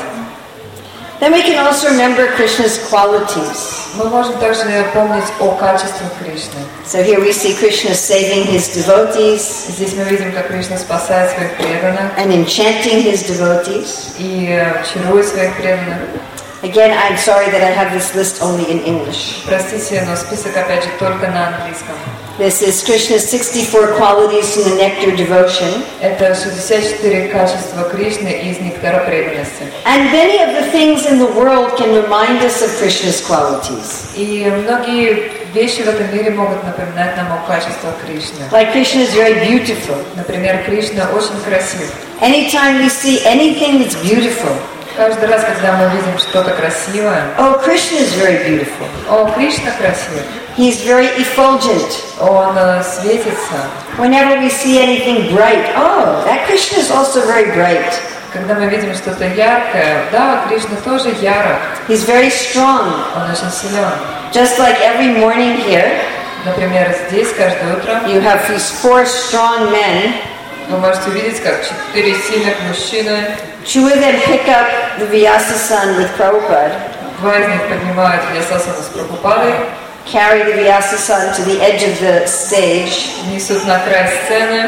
S1: Then we can also remember Krishna's qualities.
S2: Мы можем также помнить о качествах Кришны.
S1: So here we see Krishna saving his devotees
S2: Здесь мы видим, как Кришна спасает своих преданных
S1: and enchanting his devotees.
S2: и чарует своих преданных.
S1: Again, I'm sorry that I have this list only in English.
S2: Простите, но список опять же только на английском.
S1: This is Krishna's 64 qualities in the Nectar Devotion.
S2: Это 64 качества Кришны из нектара преданности.
S1: And many of the things in the world can remind us of Krishna's qualities.
S2: И многие вещи в этом мире могут напоминать нам о качествах Кришны.
S1: Like Krishna is very beautiful.
S2: Например, Кришна очень красив.
S1: Anytime we see anything that's beautiful,
S2: Каждый раз, когда мы видим что-то красивое,
S1: oh, Krishna is very beautiful.
S2: о, Кришна красив,
S1: He's very effulgent.
S2: он светится.
S1: Whenever we see anything bright, oh, that Krishna is also very bright.
S2: Когда мы видим что-то яркое, да, Кришна тоже ярок,
S1: He's very strong.
S2: он очень силен.
S1: Just like every morning here,
S2: Например, здесь каждое утро
S1: you have these 4 strong men.
S2: вы можете увидеть, как 4 сильных мужчины,
S1: 2 of them pick up the Vyasa-san with Prabhupada,
S2: 2 из них поднимают Вьясасану с Прабхупадой,
S1: carry the Vyasa-san to the edge of the stage,
S2: несут на край сцены,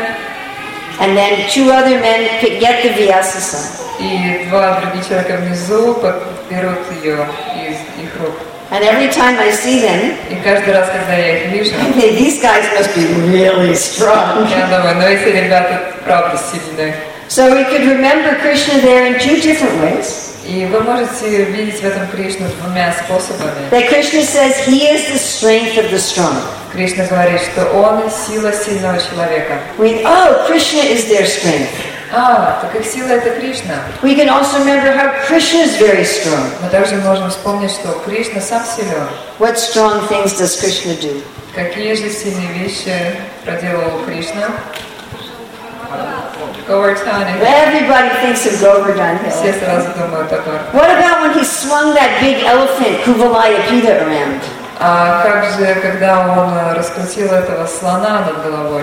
S1: and then 2 other men get the Vyasa-san.
S2: и 2 других человека внизу берут ее из их рук.
S1: And every time I see them,
S2: И каждый раз, когда я их вижу,
S1: I think these guys must be really strong.
S2: я думаю, ну эти ребята правда сильные.
S1: So we could remember Krishna there in 2 different ways.
S2: И вы можете видеть в этом Кришну двумя способами.
S1: That Krishna says he is the strength of the strong.
S2: Кришна говорит, что он сила сильного человека.
S1: Oh, Krishna is their strength.
S2: Так их сила это Кришна.
S1: We can also remember how Krishna is very strong.
S2: Мы также можем вспомнить, что Кришна сам силен.
S1: What strong things does Krishna do?
S2: Какие же сильные вещи проделал Кришна? Govardhana.
S1: Everybody thinks of Govardhan
S2: Все
S1: Hill.
S2: сразу думают о Гор.
S1: What about when he swung that big elephant, Kuvalayapita, around?
S2: А как же, когда он раскрутил этого слона над головой?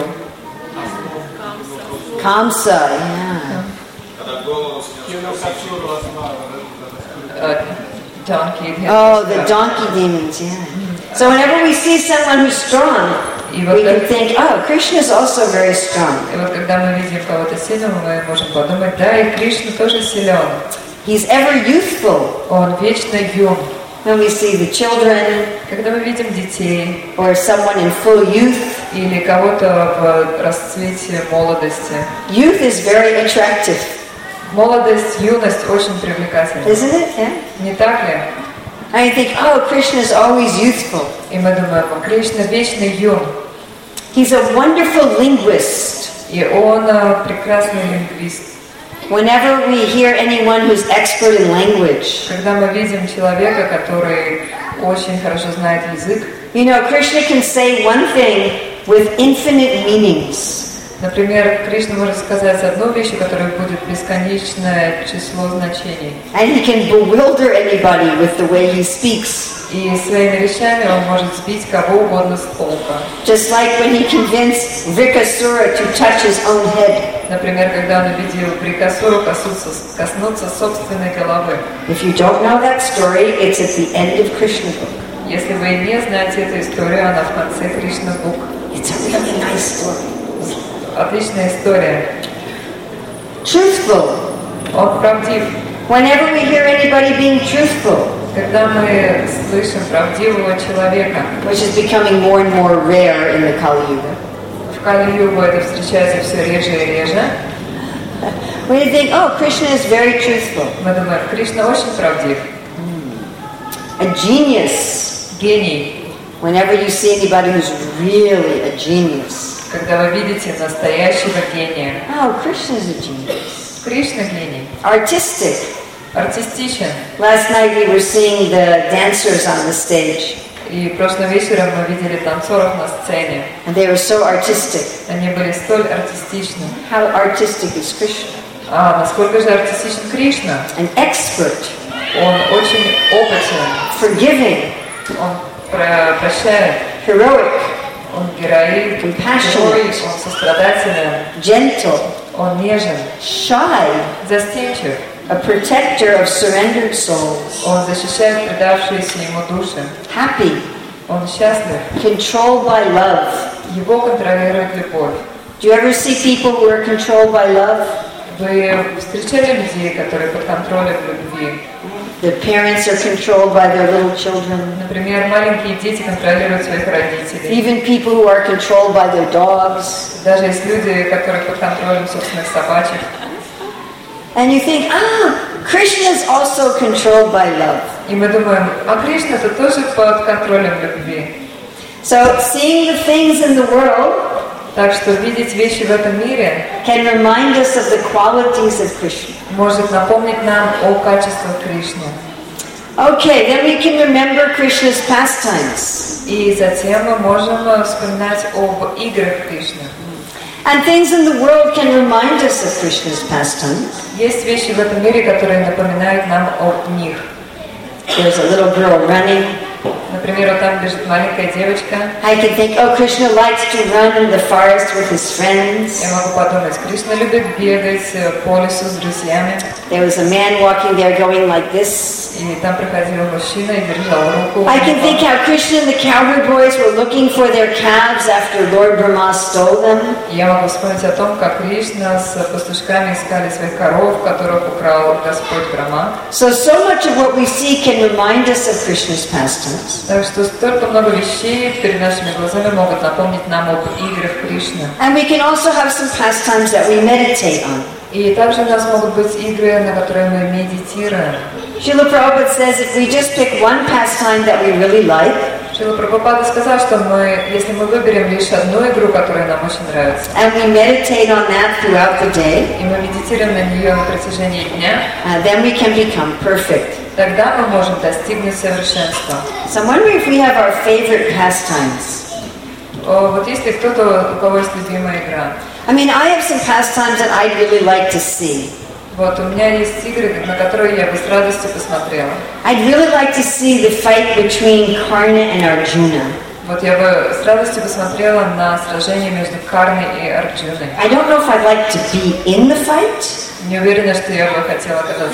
S1: Kamsa, yeah.
S2: donkey.
S1: Oh, the donkey demons, yeah. So whenever we see someone who's strong, we can think, oh, Krishna is also very strong.
S2: И вот когда мы видим кого-то сильного, мы можем подумать, да, и Кришна тоже силен.
S1: He's ever youthful.
S2: Он вечно юн.
S1: When we see the children,
S2: Когда мы видим детей,
S1: or someone in full youth,
S2: или кого-то в расцвете молодости.
S1: youth is very attractive.
S2: Молодость, юность очень привлекательна.
S1: Isn't it? Yeah?
S2: Не так ли?
S1: I think, oh, Krishna is always youthful.
S2: И мы думаем, Кришна вечный юн.
S1: He's a wonderful linguist.
S2: И он прекрасный лингвист.
S1: Whenever we hear anyone who's expert in language,
S2: Когда мы видим человека, который очень хорошо знает язык,
S1: you know, Krishna can say one thing with infinite meanings.
S2: например, Кришна может сказать одну вещь, у которой будет бесконечное число значений.
S1: And he can bewilder anybody with the way he speaks.
S2: И своими речами он может сбить кого угодно с толка.
S1: Just like when he convinced Vrikasura to touch his own head.
S2: Например, когда он убедил Брикасуру коснуться собственной головы.
S1: If you don't know that story, it's at the end of Krishna book.
S2: Если вы не знаете эту историю, она в конце Кришна Бук.
S1: It's a really nice story.
S2: Отличная история.
S1: Truthful.
S2: Он правдив.
S1: Whenever we hear anybody being truthful,
S2: Когда мы слышим правдивого человека,
S1: which is becoming more and more rare in the Kali Yuga,
S2: в Кали-югу это встречается все реже и реже,
S1: when you think, oh, Krishna is very truthful,
S2: мы думаем, Кришна очень правдив.
S1: a genius.
S2: Гений.
S1: Whenever you see anybody who's really a genius,
S2: Когда вы видите настоящего гения.
S1: oh, Krishna is a genius.
S2: Кришна гений.
S1: Artistic.
S2: Артистичен.
S1: Last night we were seeing the dancers on the stage,
S2: И прошлым вечером мы видели танцоров на сцене.
S1: and they were so artistic.
S2: Они были столь артистичны.
S1: How artistic is Krishna?
S2: А насколько же артистичен Кришна?
S1: An expert,
S2: Он очень опытен.
S1: forgiving,
S2: Он прощает.
S1: heroic,
S2: Он героик.
S1: Compassionate.
S2: Герой. Он сострадателен.
S1: gentle,
S2: Он нежен.
S1: shy,
S2: Застенчив.
S1: a protector of surrendered souls,
S2: Он защищает предавшиеся ему души.
S1: happy,
S2: Он счастлив.
S1: controlled by love.
S2: Его контролирует любовь.
S1: Do you ever see people who are controlled by love?
S2: Вы встречали людей, которые под контролем любви?
S1: The parents are controlled by their little children.
S2: Например, маленькие дети контролируют своих родителей.
S1: Even people who are controlled by their dogs.
S2: Даже есть люди, которые под контролем собственных собачек.
S1: And you think, Krishna is also controlled by love.
S2: И мы думаем, а Кришна-то тоже под контролем любви.
S1: So seeing the things in the world
S2: Так что видеть вещи в этом мире
S1: can remind us of the qualities of Krishna.
S2: может напомнить нам о качествах Кришны.
S1: Okay, then we can remember Krishna's pastimes.
S2: И затем мы можем вспоминать об играх Кришны.
S1: And things in the world can remind us of Krishna's pastimes.
S2: Есть вещи в этом мире, которые напоминают нам об них.
S1: There's a little girl running.
S2: Например, вот там бежит маленькая девочка.
S1: I can think, oh, Krishna likes to run in the forest with his friends.
S2: Я могу подумать, Кришна любит бегать по лесу с друзьями.
S1: There was a man walking there going like this.
S2: И там проходил мужчина и держал руку.
S1: I can think how Krishna and the cowherd boys were looking for their calves after Lord Brahma stole them.
S2: Я могу вспомнить о том, как Кришна с пастушками искали своих коров, которых украл Господь Брахма.
S1: So much of what we see can remind us of Krishna's pastimes.
S2: Так что столько много вещей перед нашими глазами могут напомнить нам об играх Кришны.
S1: And we can also have some pastimes that we meditate on.
S2: И также у нас могут быть игры, на которые мы медитируем.
S1: Srila Prabhupada says if we just pick one pastime that we really like,
S2: Шрила Прабхупада сказал, что если мы выберем лишь одну игру, которая нам очень нравится,
S1: and we meditate on that throughout the day,
S2: и мы медитируем на нее на протяжении дня,
S1: then we can become perfect.
S2: тогда мы можем достигнуть совершенства.
S1: So I'm wondering if we have our favorite pastimes.
S2: Вот если кто-то, у кого есть любимая игра.
S1: I mean, I have some pastimes that I'd really like to see.
S2: Вот у меня есть игры, на которые я бы с радостью посмотрела.
S1: I'd really like to see the fight between Karna and Arjuna.
S2: Вот я бы с радостью посмотрела на сражение между Карной и Арджуной.
S1: I don't know if I'd like to be in the fight,
S2: Не уверена, что я бы хотела оказаться посреди.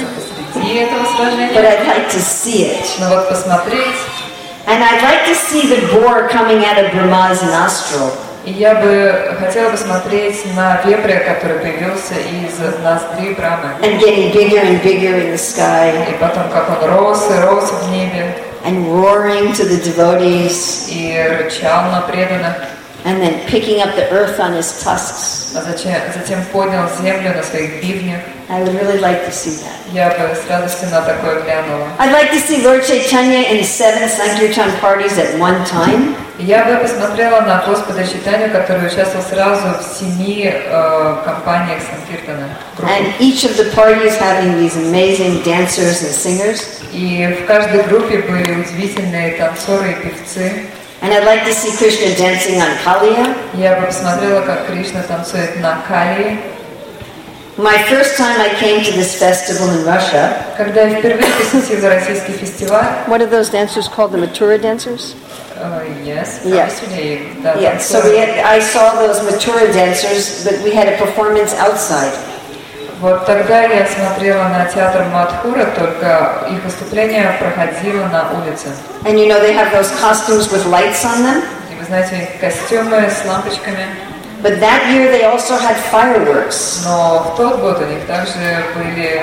S2: вблизи этого
S1: but
S2: сражения,
S1: I'd like to see it.
S2: но вот посмотреть.
S1: And I'd like to see the boar coming out of Brahma's nostril.
S2: И я бы хотела посмотреть на вепря, который появился из ноздри Брамы.
S1: And getting bigger and bigger in the sky.
S2: И потом, как он рос и рос в небе,
S1: And roaring to the devotees.
S2: и рычал на преданных,
S1: And then picking up the earth on his tusks.
S2: а затем поднял землю на своих бивнях.
S1: I would really like to see that.
S2: Я бы с радостью на такое глянула.
S1: I'd like to see Lord Chaitanya in 7 Sankirtan parties at one time.
S2: Я бы посмотрела на Господа Чайтанью, который участвовал сразу в 7 компаниях Санкиртана.
S1: And each of the parties having these amazing dancers and singers.
S2: И в каждой группе были удивительные танцоры и певцы.
S1: And I'd like to see Krishna dancing on Kaliya.
S2: Я бы посмотрела, как Кришна танцует на Калии.
S1: My first time I came to this festival in Russia.
S2: Когда я впервые посетила российский фестиваль,
S1: What are those dancers called? The Mathura dancers?
S2: yes,
S1: Yes.
S2: да,
S1: Yes. So I saw those Mathura dancers, but we had a performance outside.
S2: Вот тогда я смотрела на театр Мадхура, только их выступление проходило на улице.
S1: And you know they have those costumes with lights on them.
S2: И вы знаете, у них костюмы с лампочками.
S1: But that year they also had fireworks.
S2: Но в тот год у них также были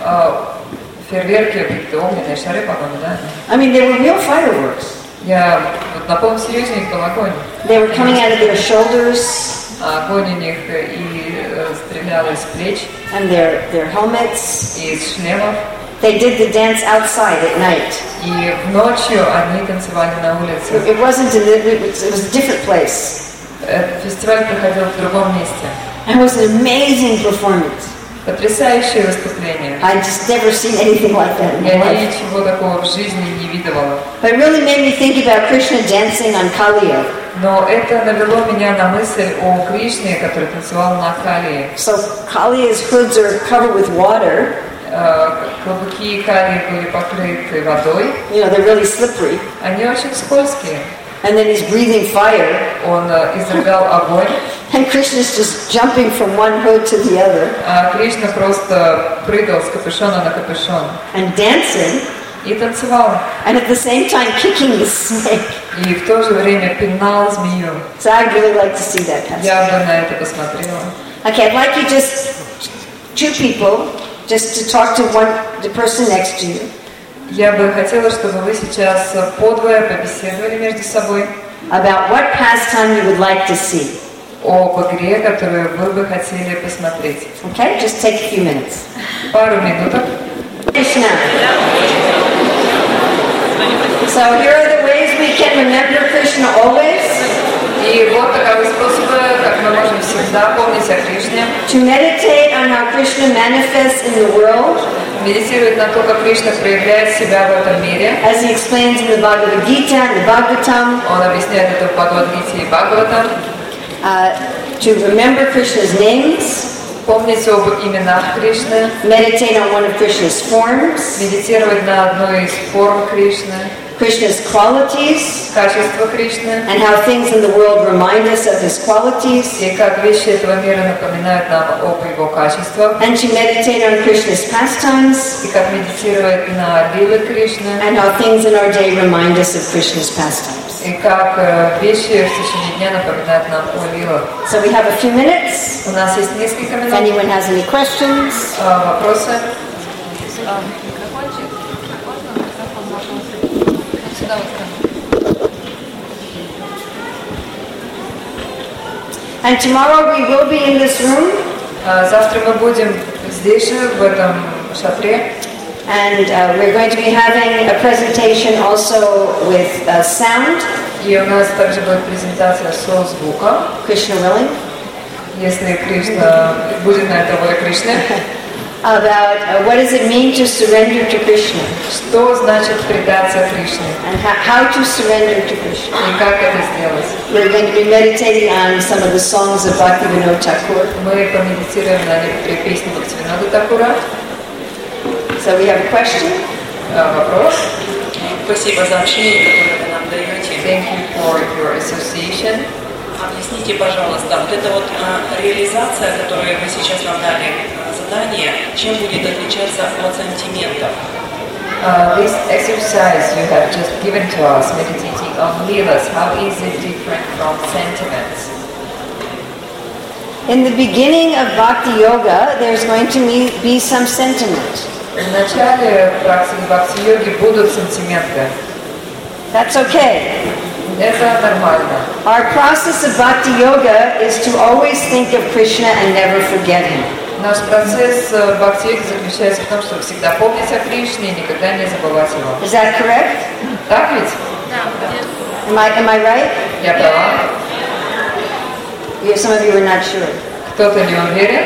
S2: фейерверки, огненные шары, по-моему, да?
S1: I mean, they were real fireworks.
S2: Я вот на полном серьезе у них был огонь.
S1: They were coming out of their shoulders
S2: А огонь у них и стрелял из плеч,
S1: and their helmets.
S2: и из шлемов.
S1: They did the dance outside at night.
S2: И ночью они танцевали на улице.
S1: It wasn't in it was a different place.
S2: Фестиваль проходил в другом месте.
S1: It was an amazing performance.
S2: Потрясающее выступление.
S1: I just never seen anything like that in my
S2: Я
S1: life.
S2: ничего такого в жизни не видывала.
S1: But it really made me think about Krishna dancing on Kaliya.
S2: Но это навело меня на мысль о Кришне, который танцевал на Калии.
S1: So Kaliya's hoods are covered with water.
S2: Клобуки Калии были покрыты водой.
S1: You know, they're really slippery.
S2: Они очень скользкие.
S1: And then he's breathing fire.
S2: Он изрыгал огонь.
S1: And Krishna's just jumping from one hood to the other.
S2: А Кришна просто прыгал с капюшона на капюшон.
S1: And dancing.
S2: И танцевал.
S1: And at the same time kicking the snake.
S2: И в то же время пинал змею.
S1: So I'd really like to see that pastime.
S2: Я бы на это посмотрела.
S1: Okay, I'd like you just 2 people just to talk to the person next to you
S2: Я бы хотела, чтобы вы сейчас подвое побеседовали между собой
S1: about what pastime you would like to see.
S2: об игре, которую вы бы хотели посмотреть.
S1: Okay, just take a few minutes.
S2: Пару минуток.
S1: Krishna. So here are the ways we can remember Krishna always.
S2: И вот таковы способы, как мы можем всегда помнить о Кришне.
S1: To meditate on how Krishna manifests in the world.
S2: Медитировать на то, как Кришна проявляет себя в этом мире.
S1: As he explains in the Bhagavad Gita and the Bhagavatam.
S2: Он объясняет это в Бхагавад-гите и Бхагаватам.
S1: To remember Krishna's names.
S2: Помнить об именах Кришны.
S1: Meditate on one of Krishna's forms.
S2: Медитировать на одной из форм Кришны.
S1: Krishna's qualities.
S2: Качества Кришны.
S1: And how things in the world remind us of his qualities.
S2: И как вещи этого мира напоминают нам об его качествах.
S1: And to meditate on Krishna's pastimes.
S2: И как медитировать на лилы Кришны.
S1: And how things in our day remind us of Krishna's pastimes.
S2: И как вещи в течение дня напоминают нам о лилах.
S1: So we have a few minutes.
S2: У нас есть несколько
S1: If
S2: минут.
S1: anyone has any questions.
S2: Вопросы?
S1: And tomorrow we will be in this room.
S2: Завтра мы будем здесь же, в этом шатре.
S1: And we're going to be having a presentation also with sound.
S2: И у нас также будет презентация со звуком.
S1: Krishna willing.
S2: Если Кришна будет на это воля Кришны.
S1: About what does it mean to surrender to Krishna.
S2: Что значит предаться Кришне?
S1: And how to surrender to Krishna.
S2: И как это сделать?
S1: We're going to be meditating on some of the songs of Bhaktivinoda Thakur.
S2: Мы помедитируем на некоторые песни Бхактивинода Thakura.
S1: So we have a question.
S2: Вопрос.
S5: Спасибо за общение, которое вы нам даете.
S2: Thank you for your association.
S5: Объясните, пожалуйста, вот эта вот реализация, которую вы сейчас нам дали, сознание чем будет отличаться от сантиментов?
S2: This exercise you have just given to us, meditating on Leelas, how is it different from sentiments?
S1: In the beginning of Bhakti Yoga, there's going to be some sentiment.
S2: В начале практики бхакти-йоги будут сантименты.
S1: That's okay.
S2: Это нормально.
S1: Our process of Bhakti Yoga is to always think of Krishna and never forget him.
S2: Наш процесс бхакти-йоги заключается в том, чтобы всегда помнить о Кришне и никогда не забывать его.
S1: Is that correct?
S2: Так ведь?
S1: Am I right?
S2: Я права?
S1: Some of you are not sure.
S2: Кто-то не уверен?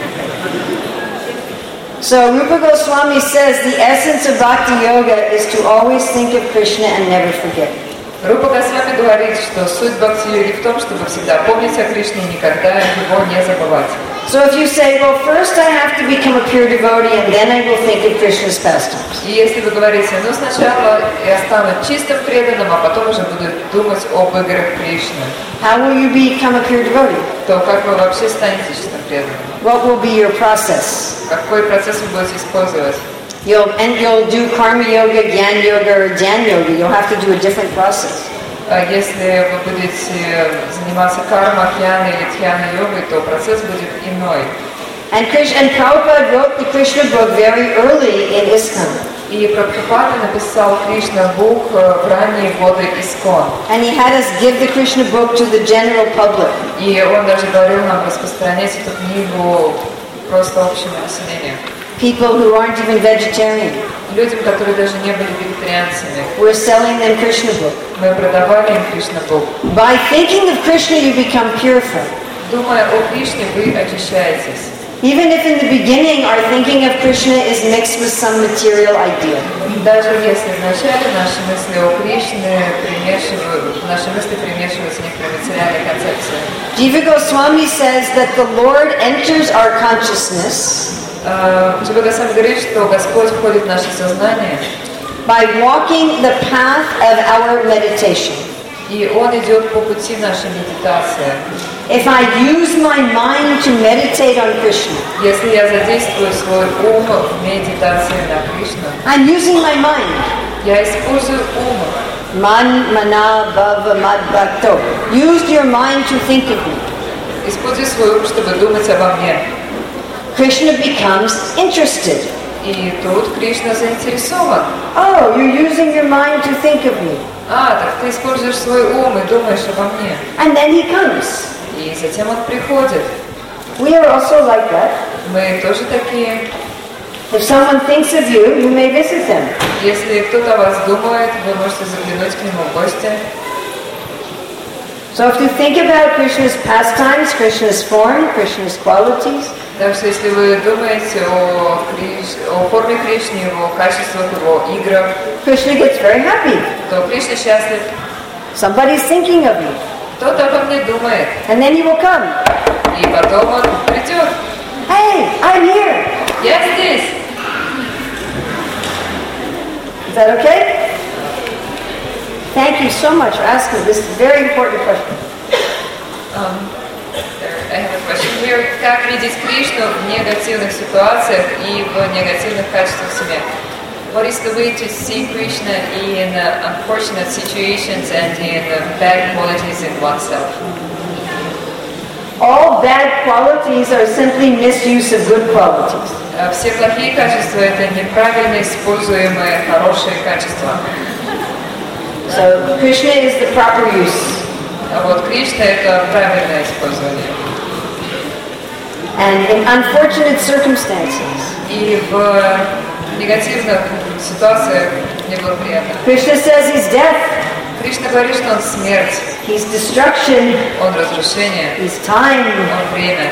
S1: So Rupa Goswami says the essence of Bhakti Yoga is to always think of Krishna and never forget him.
S2: Рупа Госвами говорит, что суть бхакти-йоги в том, чтобы всегда помнить о Кришне и никогда его не забывать.
S1: So if you say, well, first I have to become a pure devotee and then I will think of Krishna's pastimes.
S2: И если вы говорите, ну сначала я стану чистым преданным, а потом уже буду думать об играх Кришны,
S1: How will you become a pure devotee?
S2: то как вы вообще станете чистым преданным?
S1: What will be your process?
S2: Какой процесс вы будете использовать?
S1: You'll do karma yoga, gyan yoga, or dhyan yoga. You'll have to do a different process.
S2: Если вы будете заниматься карма, дхьяной или дхьяна-йогой, то процесс будет иной.
S1: And Prabhupada wrote the Krishna book very early in ISKCON.
S2: И Прабхупада написал Кришна Бук в ранние годы ИСККОН.
S1: And he had us give the Krishna book to the general public.
S2: И он даже говорил нам распространять эту книгу просто общему населению.
S1: People who aren't even vegetarian.
S2: Людям, которые даже не были вегетарианцами.
S1: We're selling them Krishna book.
S2: Мы продавали им Кришна Бук.
S1: By thinking of Krishna, you become purified.
S2: Думая о Кришне, вы очищаетесь.
S1: Even if in the beginning our thinking of Krishna is mixed with some material idea.
S2: Даже если вначале наши мысли о Кришне наши мысли примешиваются с некоторой материальной концепцией.
S1: Jiva Goswami says that the Lord enters our consciousness
S2: Джива Госвами говорит, что Господь входит в наше сознание
S1: by walking the path of our meditation.
S2: и Он идет по пути нашей медитации.
S1: If I use my mind to meditate on Krishna,
S2: Если я задействую свой ум в медитации на Кришну,
S1: I'm using my mind.
S2: я использую ум.
S1: Man, mana, bhava, mad, bhakto. Use your mind to think of me.
S2: Использую свой ум, чтобы думать обо мне.
S1: Krishna becomes interested.
S2: И тут Кришна заинтересован.
S1: Oh, you're using your mind to think of me.
S2: Так ты используешь свой ум и думаешь обо мне.
S1: And then he comes.
S2: И затем Он приходит.
S1: We are also like that.
S2: Мы тоже такие.
S1: If someone thinks of you, you may visit them.
S2: Если кто-то о вас думает, вы можете заглянуть к нему в гости.
S1: So if you think about Krishna's pastimes, Krishna's form, Krishna's qualities,
S2: Так что если вы думаете о форме Кришны, его качествах, его играх,
S1: Krishna gets very happy.
S2: то Кришна счастлив.
S1: Somebody's thinking of me.
S2: Кто-то обо мне думает.
S1: And then he will come.
S2: И потом Он придет.
S1: Hey, I'm here.
S2: Я здесь.
S1: Is that okay? Thank you so much for asking this very important question.
S2: I have a question here. Как видеть Кришну в негативных ситуациях и в негативных качествах себя? What is the way to see Krishna in unfortunate situations and in bad qualities in oneself?
S1: All bad qualities are simply misuse of good qualities.
S2: Все плохие качества – это неправильно используемые хорошие качества.
S1: So Krishna is the proper use.
S2: А вот Кришна – это правильное использование.
S1: And in unfortunate circumstances,
S2: И в негативных ситуациях неблагоприятных.
S1: Krishna says he's death,
S2: Кришна говорит, что Он смерть,
S1: he's destruction,
S2: Он разрушение,
S1: he's time,
S2: Он время,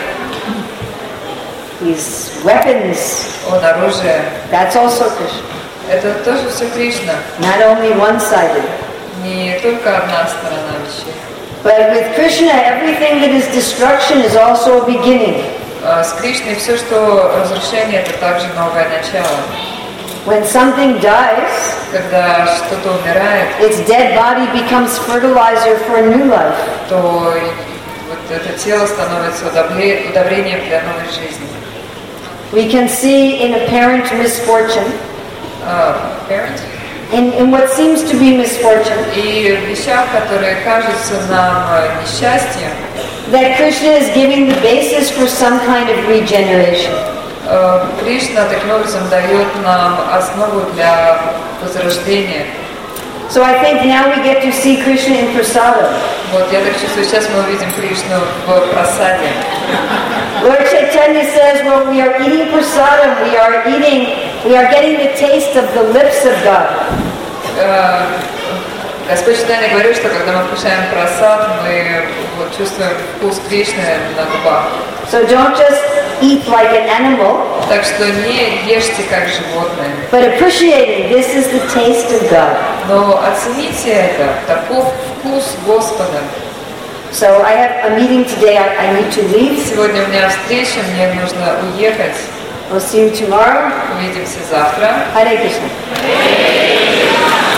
S1: he's weapons.
S2: Он оружие.
S1: That's also Krishna.
S2: Это тоже все Кришна.
S1: Not only one-sided.
S2: Не только одна сторона вещей.
S1: But with Krishna, everything that is destruction is also a beginning.
S2: С Кришной все, что разрушение, это также новое начало.
S1: When something dies,
S2: Когда что-то умирает,
S1: its dead body becomes fertilizer for a new life.
S2: то вот это тело становится удобрением для новой жизни.
S1: We can see in apparent misfortune,
S2: Parent.
S1: in what seems to be misfortune,
S2: И в вещах, которые кажутся нам несчастьем,
S1: that Krishna is giving the basis for some kind of regeneration.
S2: Кришна таким образом дает нам основу для возрождения.
S1: So I think now we get to see Krishna in prasadam.
S2: Вот, я так чувствую, сейчас мы увидим Кришну в прасаде.
S1: Lord Chaitanya says, well, we are eating prasadam, we are getting the taste of the lips of God.
S2: Господь Чайтанья говорит, что когда мы вкушаем прасад, мы вот чувствуем вкус Кришны на губах.
S1: So don't just eat like an animal,
S2: Так что не ешьте как животные,
S1: but appreciate it. This is the taste of God.
S2: но оцените это, таков вкус Господа.
S1: So I have a meeting today. I need to leave.
S2: Сегодня у меня встреча, мне нужно уехать.
S1: We'll see you tomorrow.
S2: Увидимся завтра.
S1: Hare Krishna.